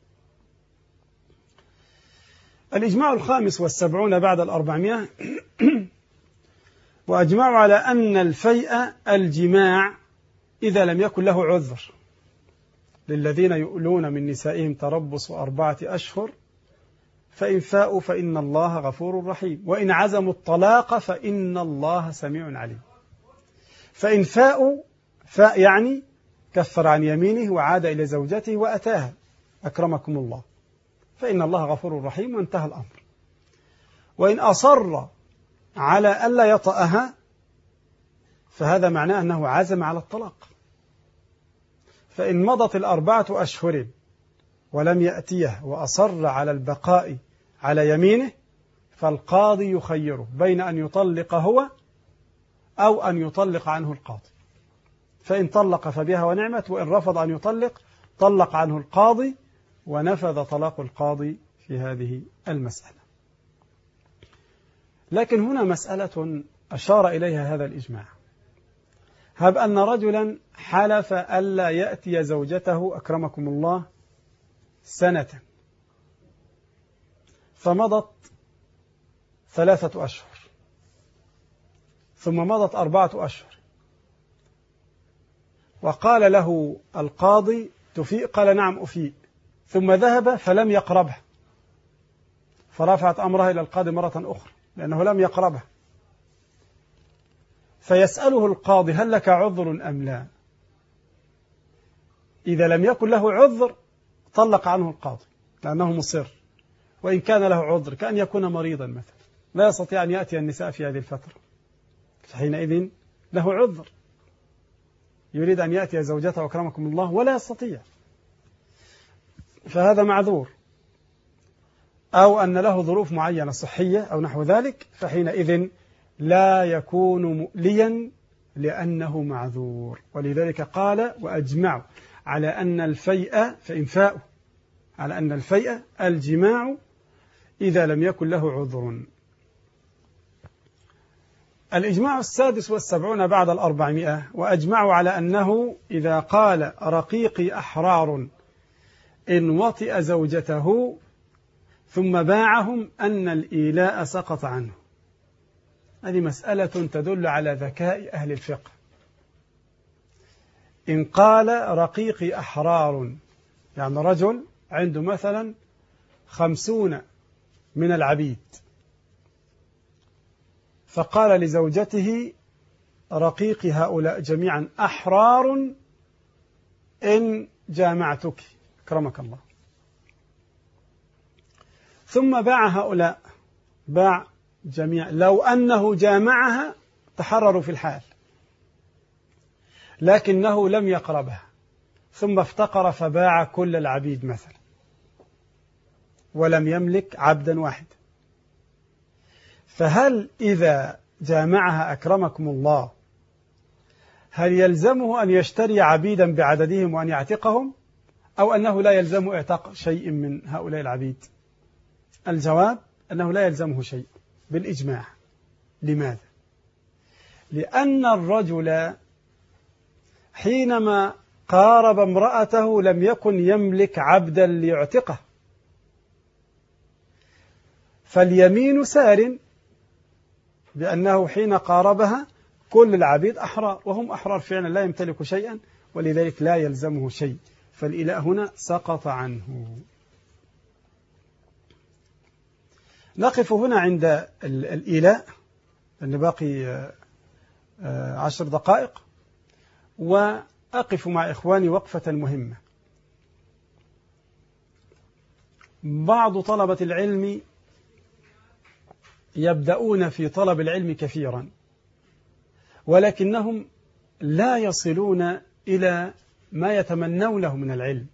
S1: الإجماع 75 بعد 400. وأجمعوا على أن الفيء الجماع إذا لم يكن له عذر، للذين يؤلون من نسائهم تربص 4 أشهر، فإن فاءوا فإن الله غفور رحيم، وإن عزموا الطلاق فإن الله سميع عليم. فإن فاء يعني كفر عن يمينه وعاد إلى زوجته وأتاها أكرمكم الله، فإن الله غفور رحيم، وانتهى الأمر. وإن أصر على ألا يطأها فهذا معناه أنه عزم على الطلاق. فإن مضت 4 أشهر ولم يأتيه وأصر على البقاء على يمينه فالقاضي يخيره بين أن يطلق هو أو أن يطلق عنه القاضي. فإن طلق فبها ونعمت، وإن رفض أن يطلق طلق عنه القاضي، ونفذ طلاق القاضي في هذه المسألة. لكن هنا مسألة أشار إليها هذا الإجماع. هب أن رجلا حلف ألا يأتي زوجته أكرمكم الله سنة، فمضت 3 أشهر ثم مضت 4 أشهر وقال له القاضي تفيء؟ قال نعم أفيء. ثم ذهب فلم يقربها، فرفعت أمرها إلى القاضي مرة أخرى لأنه لم يقربها، فيسأله القاضي هل لك عذر أم لا؟ إذا لم يكن له عذر طلق عنه القاضي لأنه مصر، وإن كان له عذر كأن يكون مريضا مثلا لا يستطيع أن يأتي النساء في هذه الفترة، فحينئذ له عذر يريد أن يأتي زوجته أكرمكم الله ولا يستطيع، فهذا معذور، أو أن له ظروف معينة صحية أو نحو ذلك، فحينئذ لا يكون مؤليا لأنه معذور. ولذلك قال وأجمعوا على أن الفيء فإنفاء، على أن الفيء الجماع إذا لم يكن له عذر. الإجماع 76 بعد 400 وأجمعوا على أنه إذا قال رقيقي أحرار إن وطئ زوجته ثم باعهم أن الإيلاء سقط عنه. هذه مسألة تدل على ذكاء أهل الفقه. إن قال رقيقي أحرار يعني رجل عنده مثلا 50 من العبيد، فقال لزوجته رقيق هؤلاء جميعا أحرار إن جامعتك أكرمك الله، ثم باع هؤلاء، باع جميع، لو أنه جامعها تحرروا في الحال لكنه لم يقربها، ثم افتقر فباع كل العبيد مثلا ولم يملك عبدا واحد، فهل إذا جامعها أكرمكم الله هل يلزمه أن يشتري عبيدا بعددهم وأن يعتقهم، أو أنه لا يلزمه اعتاق شيء من هؤلاء العبيد؟ الجواب أنه لا يلزمه شيء بالإجماع. لماذا؟ لأن الرجل حينما قارب امرأته لم يكن يملك عبدا ليعتقه، فاليمين سار بأنه حين قاربها كل العبيد أحرار، وهم أحرار فعلا لا يمتلك شيئا، ولذلك لا يلزمه شيء، فالإيلاء هنا سقط عنه. نقف هنا عند الإيلاء لأن باقي 10 دقائق، وأقف مع إخواني وقفة مهمة. بعض طلبة العلم يبدأون في طلب العلم كثيرا ولكنهم لا يصلون إلى ما يتمنونه من العلم،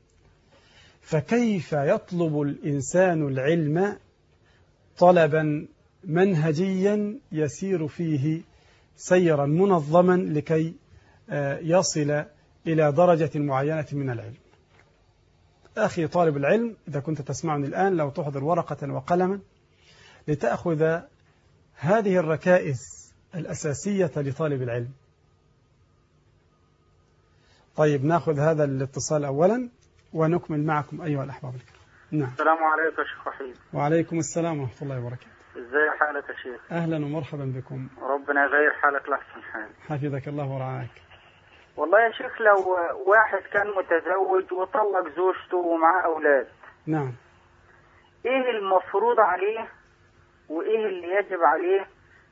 S1: فكيف يطلب الإنسان العلم طلبا منهجيا يسير فيه سيرا منظما لكي يصل إلى درجة معينة من العلم؟ أخي طالب العلم، إذا كنت تسمعني الآن لو تحضر ورقة وقلما لتأخذ هذه الركائز الأساسية لطالب العلم. طيب نأخذ هذا الاتصال أولا ونكمل معكم أيها الأحباب الكرام. نعم.
S6: السلام عليكم يا شيخ وحيد.
S1: وعليكم السلام ورحمة الله وبركاته.
S6: ازاي حالك يا شيخ؟
S1: أهلا ومرحبا بكم.
S6: ربنا يغير حالك لأحسن حال.
S1: حفظك الله ورعاك.
S6: والله يا شيخ لو واحد كان متزوج وطلق زوجته ومعاه أولاد،
S1: نعم،
S6: ايه المفروض عليه وايه اللي يجب عليه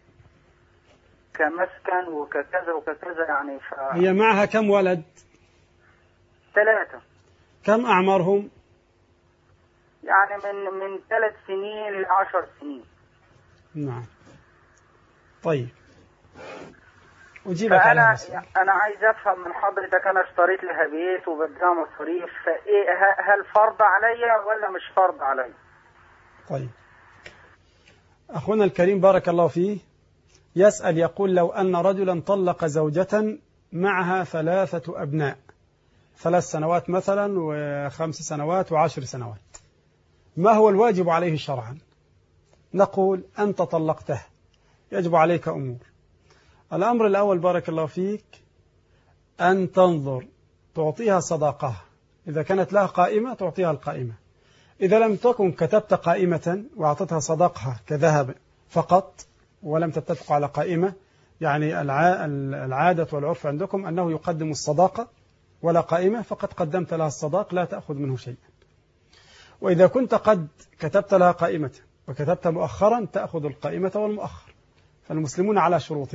S6: كمسكن وككذا وككذا يعني
S1: هي معها كم ولد؟
S6: 3.
S1: كم أعمارهم؟
S6: يعني من 3 سنين ل 10 سنين.
S1: نعم. طيب أجيبك على هذا.
S6: أنا عايز أفهم من حضرتك، أنا اشتريت لها بيت وبدها مصاريف، فإيه هل فرض عليا ولا مش فرض عليا؟
S1: طيب أخونا الكريم بارك الله فيه يسأل يقول لو أن رجلا طلق زوجة معها 3 أبناء، 3 سنوات مثلا و5 سنوات و10 سنوات، ما هو الواجب عليه شرعا؟ نقول أنت طلقته، يجب عليك أمور. الأمر الأول بارك الله فيك أن تنظر تعطيها صداقها، إذا كانت لها قائمة تعطيها القائمة، إذا لم تكن كتبت قائمة وأعطتها صداقها كذهب فقط ولم تتفق على قائمة يعني العادة والعرف عندكم أنه يقدم الصداقة ولا قائمة، فقد قدمت لها الصداق لا تأخذ منه شيئا. وإذا كنت قد كتبت لها قائمة وكتبت مؤخرا تأخذ القائمة والمؤخر، فالمسلمون على شروطه.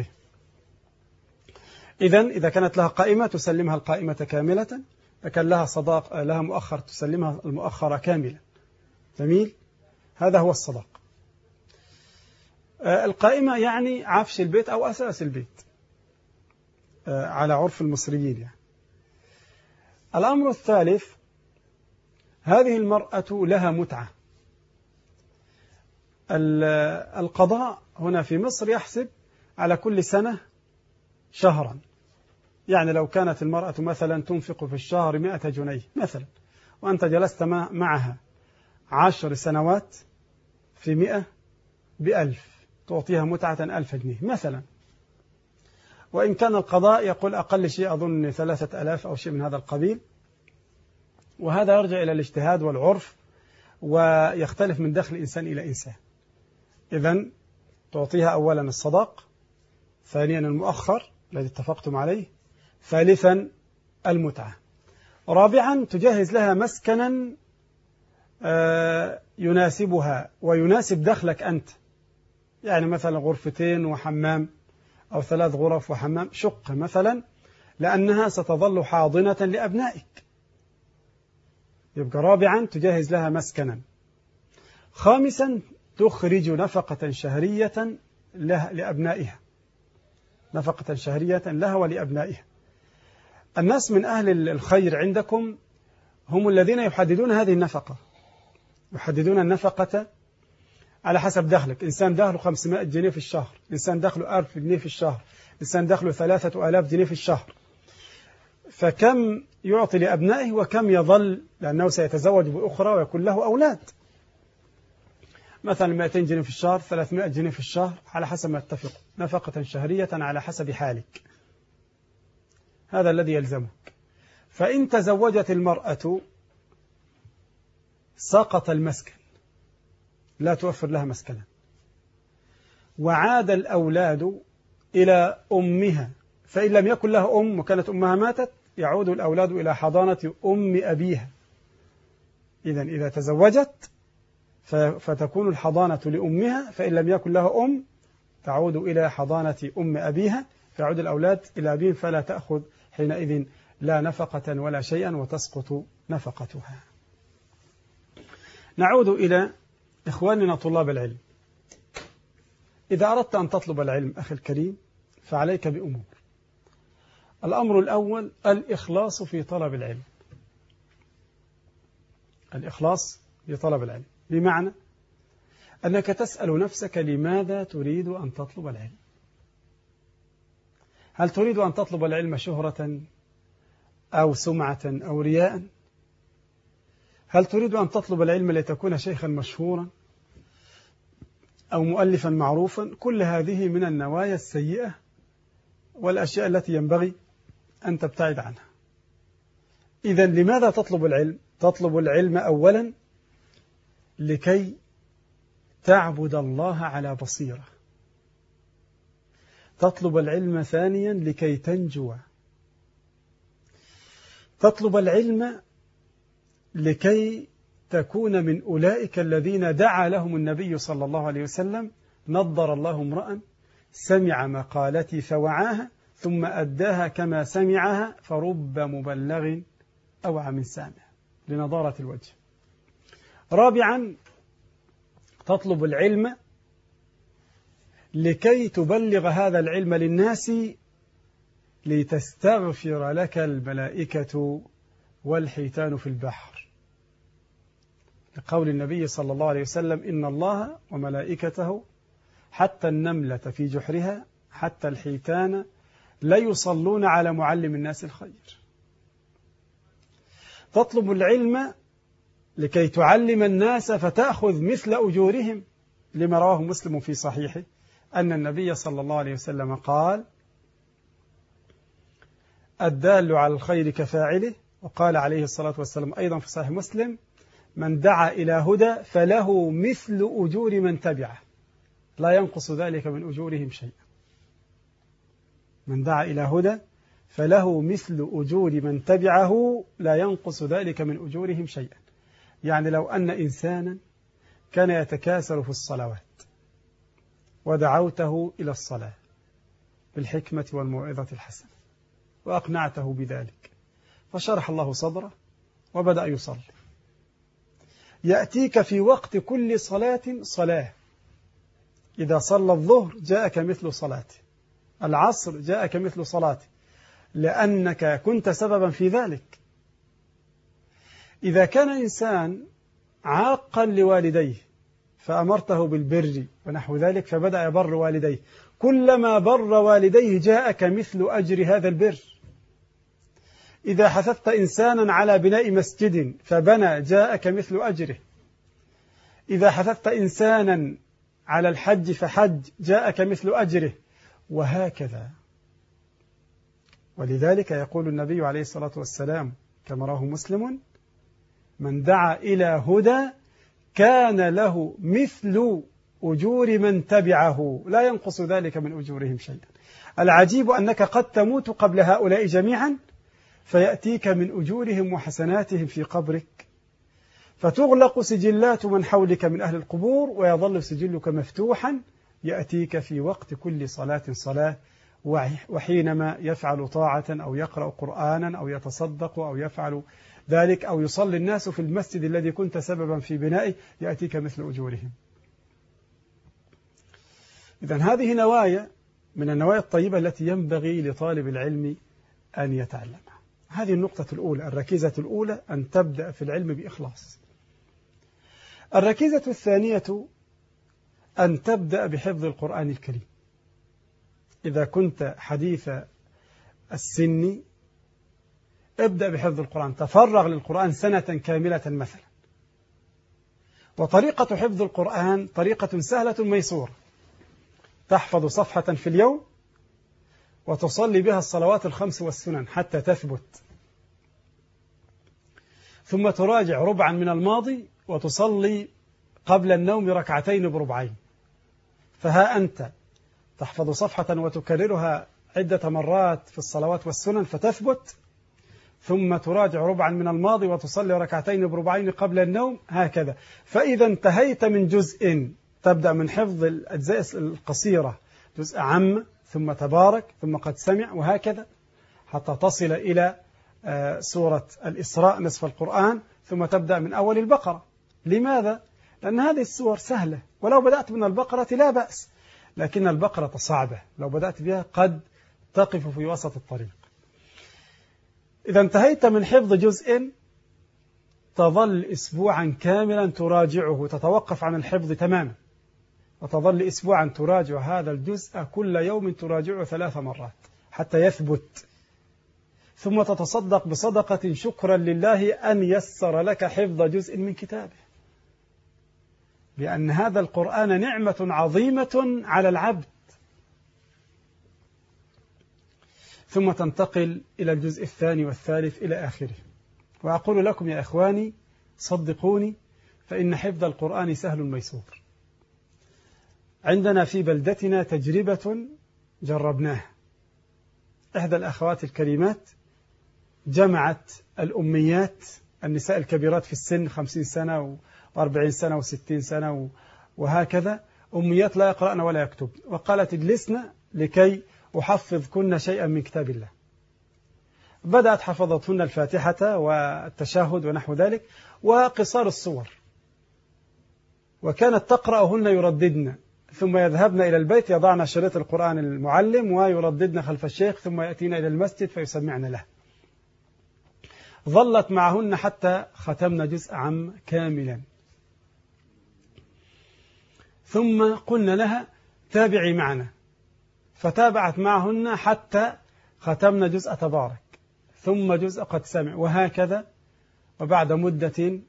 S1: إذا كانت لها قائمة تسلمها القائمة كاملة، كان لها صداق لها مؤخر تسلمها المؤخر كاملا. جميل، هذا هو الصداق. القائمة يعني عفش البيت أو أساس البيت على عرف المصريين يعني. الأمر الثالث، هذه المرأة لها متعة. القضاء هنا في مصر يحسب على كل سنة شهرا، يعني لو كانت المرأة مثلا تنفق في الشهر 100 جنيه مثلا، وأنت جلست معها 10 سنوات، في 100 ب1000، تعطيها متعة 1000 جنيه مثلا. وإن كان القضاء يقول أقل شيء أظن 3000 أو شيء من هذا القبيل، وهذا يرجع إلى الاجتهاد والعرف، ويختلف من دخل إنسان إلى إنسان. إذن تعطيها أولا الصداق، ثانيا المؤخر الذي اتفقتم عليه، ثالثا المتعة، رابعا تجهز لها مسكنا يناسبها ويناسب دخلك أنت، يعني مثلا غرفتين وحمام أو 3 غرف وحمام، شقة مثلا، لأنها ستظل حاضنة لأبنائك. يبقى رابعا تجهز لها مسكنا. خامسا تخرج نفقة شهرية لأبنائها، نفقة شهرية لها ولأبنائها. الناس من أهل الخير عندكم هم الذين يحددون هذه النفقة، يحددون النفقة على حسب دخلك. إنسان دخله 500 جنيه في الشهر، إنسان دخله 1000 جنيه في الشهر، إنسان دخله 3000 جنيه في الشهر، فكم يعطي لأبنائه وكم يظل، لأنه سيتزوج بأخرى ويكون له أولاد. مثلا 200 جنيه في الشهر، 300 جنيه في الشهر، على حسب ما اتفق، نفقة شهرية على حسب حالك. هذا الذي يلزمك. فإن تزوجت المرأة سقط المسكن، لا توفر لها مسكنا، وعاد الأولاد إلى أمها، فإن لم يكن لها وكانت أمها ماتت، يعود الأولاد إلى حضانة أم أبيها. إذا تزوجت فتكون الحضانة لأمها، فإن لم يكن لها تعود إلى حضانة أم أبيها، فيعود الأولاد إلى أبيهم، فلا تأخذ حينئذ لا نفقة ولا شيئا، وتسقط نفقتها. نعود إلى إخواننا طلاب العلم. إذا أردت أن تطلب العلم أخي الكريم فعليك بأمور. الأمر الأول الإخلاص في طلب العلم. الإخلاص في طلب العلم بمعنى أنك تسأل نفسك لماذا تريد أن تطلب العلم؟ هل تريد أن تطلب العلم شهرة أو سمعة أو رياء؟ هل تريد أن تطلب العلم لتكون شيخا مشهورا أو مؤلفا معروفا؟ كل هذه من النوايا السيئة والأشياء التي ينبغي أن تبتعد عنها. إذن لماذا تطلب العلم؟ تطلب العلم أولا لكي تعبد الله على بصيرة. تطلب العلم ثانيا لكي تنجو. تطلب العلم لكي تكون من أولئك الذين دعا لهم النبي صلى الله عليه وسلم: نضر الله امرأ سمع مقالتي فوعاها ثم أداها كما سمعها فرب مبلغ أوعى من سامع، لنضارة الوجه. رابعا تطلب العلم لكي تبلغ هذا العلم للناس لتستغفر لك الملائكة والحيتان في البحر، لقول النبي صلى الله عليه وسلم: إن الله وملائكته حتى النملة في جحرها حتى الحيتان لا يصلون على معلم الناس الخير. تطلب العلم لكي تعلم الناس فتأخذ مثل أجورهم، لما رواه مسلم في صحيحه أن النبي صلى الله عليه وسلم قال: الدال على الخير كفاعله. وقال عليه الصلاة والسلام أيضا في صحيح مسلم: من دعا إلى هدى فله مثل أجور من تبعه لا ينقص ذلك من أجورهم شيئا. من دعا إلى هدى فله مثل أجور من تبعه لا ينقص ذلك من أجورهم شيئا. يعني لو أن إنسانا كان يتكاسل في الصلوات ودعوته إلى الصلاة بالحكمة والموعظة الحسنة وأقنعته بذلك فشرح الله صدره وبدأ يصلي، يأتيك في وقت كل صلاة صلاة. إذا صلى الظهر جاءك مثل صلاته، العصر جاءك مثل صلاته، لأنك كنت سببا في ذلك. إذا كان إنسان عاقا لوالديه فأمرته بالبر ونحو ذلك فبدأ يبر والديه، كلما بر والديه جاءك مثل أجر هذا البر. إذا حثثت إنسانا على بناء مسجد فبنى جاءك مثل أجره. إذا حثثت إنسانا على الحج فحج جاءك مثل أجره، وهكذا. ولذلك يقول النبي عليه الصلاة والسلام كما رواه مسلم: من دعا إلى هدى كان له مثل أجور من تبعه لا ينقص ذلك من أجورهم شيئا. العجيب أنك قد تموت قبل هؤلاء جميعا فيأتيك من أجورهم وحسناتهم في قبرك، فتغلق سجلات من حولك من أهل القبور ويظل سجلك مفتوحا، يأتيك في وقت كل صلاة صلاة، وحينما يفعل طاعة أو يقرأ قرآنا أو يتصدق أو يفعل ذلك أو يصلي الناس في المسجد الذي كنت سببا في بنائه يأتيك مثل أجورهم. إذن هذه نوايا من النوايا الطيبة التي ينبغي لطالب العلم أن يتعلمها. هذه النقطة الأولى، الركيزة الأولى، أن تبدأ في العلم بإخلاص. الركيزة الثانية أن تبدأ بحفظ القرآن الكريم. إذا كنت حديث السن ابدأ بحفظ القرآن، تفرغ للقرآن سنة كاملة مثلا. وطريقة حفظ القرآن طريقة سهلة ميسورة، تحفظ صفحة في اليوم وتصلي بها الصلوات الخمس والسنن حتى تثبت، ثم تراجع ربعا من الماضي وتصلي قبل النوم ركعتين بربعين. فها أنت تحفظ صفحة وتكررها عدة مرات في الصلوات والسنن فتثبت، ثم تراجع ربعا من الماضي وتصلي ركعتين بربعين قبل النوم، هكذا. فإذا انتهيت من جزء تبدأ من حفظ الأجزاء القصيرة، جزء عام ثم تبارك ثم قد سمع، وهكذا حتى تصل إلى سورة الإسراء نصف القرآن، ثم تبدأ من أول البقرة. لماذا؟ لأن هذه السور سهلة، ولو بدأت من البقرة لا بأس، لكن البقرة صعبة، لو بدأت بها قد تقف في وسط الطريق. إذا انتهيت من حفظ جزء تظل أسبوعا كاملا تراجعه، تتوقف عن الحفظ تماما، وتظل أسبوعا تراجع هذا الجزء كل يوم، تراجعه 3 مرات حتى يثبت، ثم تتصدق بصدقة شكرا لله أن يسر لك حفظ جزء من كتابه، لأن هذا القرآن نعمة عظيمة على العبد. ثم تنتقل إلى الجزء الثاني والثالث إلى آخره. وأقول لكم يا إخواني صدقوني فإن حفظ القرآن سهل ميسور. عندنا في بلدتنا تجربة جربناها. إحدى الأخوات الكريمات جمعت الأميات، النساء الكبيرات في السن 50 سنة و40 سنة و60 سنة وهكذا، أميات لا يقرأن ولا يكتب، وقالت اجلسنا لكي أحفظ كن شيئا من كتاب الله. بدأت حفظتهن الفاتحة والتشهد ونحو ذلك وقصار الصور، وكانت تقرأهن يرددن، ثم يذهبن إلى البيت يضعن شريط القرآن المعلم ويرددن خلف الشيخ، ثم يأتين إلى المسجد فيسمعن له. ظلت معهن حتى ختمنا جزء عام كاملا، ثم قلنا لها تابعي معنا، فتابعت معهن حتى ختمنا جزء تبارك، ثم جزء قد سمع، وهكذا. وبعد مدة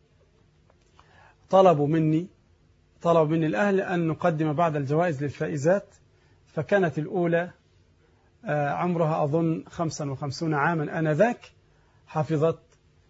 S1: طلبوا مني الأهل أن نقدم بعض الجوائز للفائزات، فكانت الأولى عمرها أظن 55 عاما آنذاك، حفظت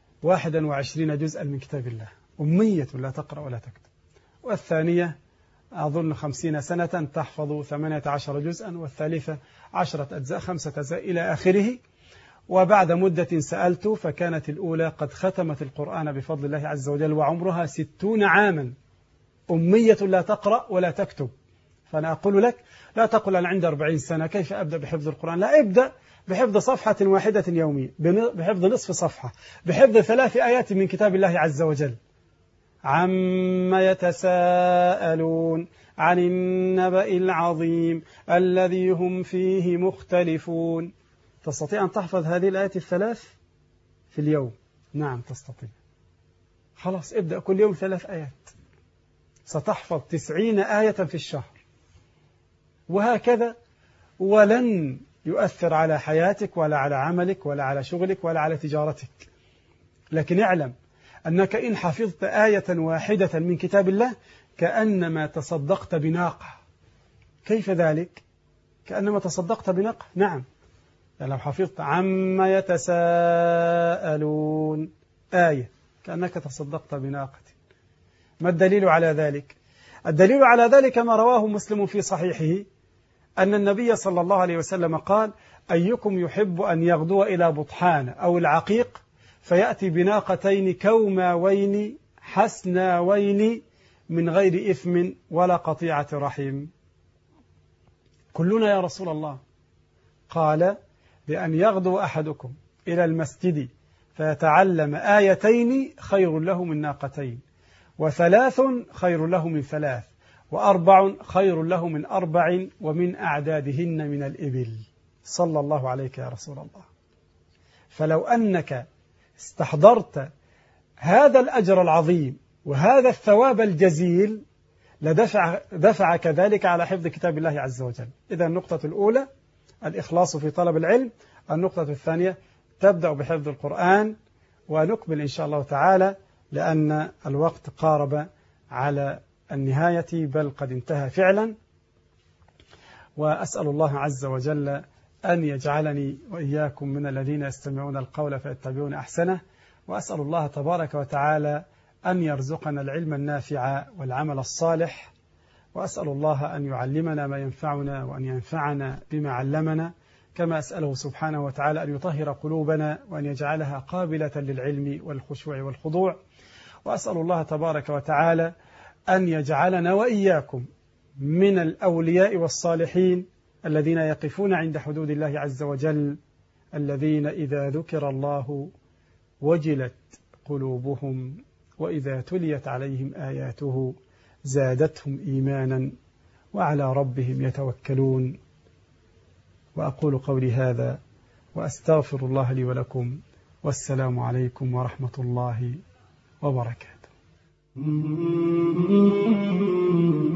S1: 21 جزءا من كتاب الله، أمية لا تقرأ ولا تكتب. والثانية أظن 50 سنة تحفظ 18 جزءا، والثالثة 10 أجزاء 5 أجزاء إلى آخره. وبعد مدة سألت فكانت الأولى قد ختمت القرآن بفضل الله عز وجل وعمرها 60 عاما، أمية لا تقرأ ولا تكتب. فأنا أقول لك لا تقل أنا عندي 40 سنة كيف أبدأ بحفظ القرآن، لا، ابدأ بحفظ صفحة واحدة يوميا، بحفظ نصف صفحة، بحفظ 3 آيات من كتاب الله عز وجل. عما يتساءلون عن النبأ العظيم الذي هم فيه مختلفون. تستطيع أن تحفظ هذه الآيات 3 في اليوم؟ نعم تستطيع. خلاص ابدأ كل يوم 3 آيات، ستحفظ 90 آية في الشهر، وهكذا، ولن يؤثر على حياتك ولا على عملك ولا على شغلك ولا على تجارتك. لكن اعلم أنك إن حفظت آية واحدة من كتاب الله كأنما تصدقت بناقة. كيف ذلك؟ كأنما تصدقت بناقة. نعم، لو حفظت عما يتساءلون آية كأنك تصدقت بناقة. ما الدليل على ذلك؟ الدليل على ذلك ما رواه مسلم في صحيحه أن النبي صلى الله عليه وسلم قال: أيكم يحب أن يغدو إلى بطحان أو العقيق فيأتي بناقتين كوماوين حسناوين من غير إثم ولا قطيعة رحم. كلنا يا رسول الله. قال: بأن يغدو أحدكم إلى المسجد فيتعلم آيتين خير له من ناقتين، 3 خير له من 3، 4 خير له من 4 ومن أعدادهن من الإبل. صلى الله عليك يا رسول الله. فلو أنك استحضرت هذا الأجر العظيم وهذا الثواب الجزيل لدفعك ذلك على حفظ كتاب الله عز وجل. إذا النقطة الأولى الإخلاص في طلب العلم. النقطة الثانية تبدأ بحفظ القرآن. ونكمل إن شاء الله تعالى لأن الوقت قارب على النهاية، بل قد انتهى فعلا. وأسأل الله عز وجل أن يجعلني وإياكم من الذين يستمعون القول فيتبعون أحسنه. وأسأل الله تبارك وتعالى أن يرزقنا العلم النافع والعمل الصالح. وأسأل الله أن يعلمنا ما ينفعنا وأن ينفعنا بما علمنا، كما أسأله سبحانه وتعالى أن يطهر قلوبنا وأن يجعلها قابلة للعلم والخشوع والخضوع. وأسأل الله تبارك وتعالى أن يجعلنا وإياكم من الأولياء والصالحين الذين يقفون عند حدود الله عز وجل، الذين إذا ذكر الله وجلت قلوبهم وإذا تليت عليهم آياته زادتهم إيمانا وعلى ربهم يتوكلون. وأقول قولي هذا وأستغفر الله لي ولكم، والسلام عليكم ورحمة الله وبركاته.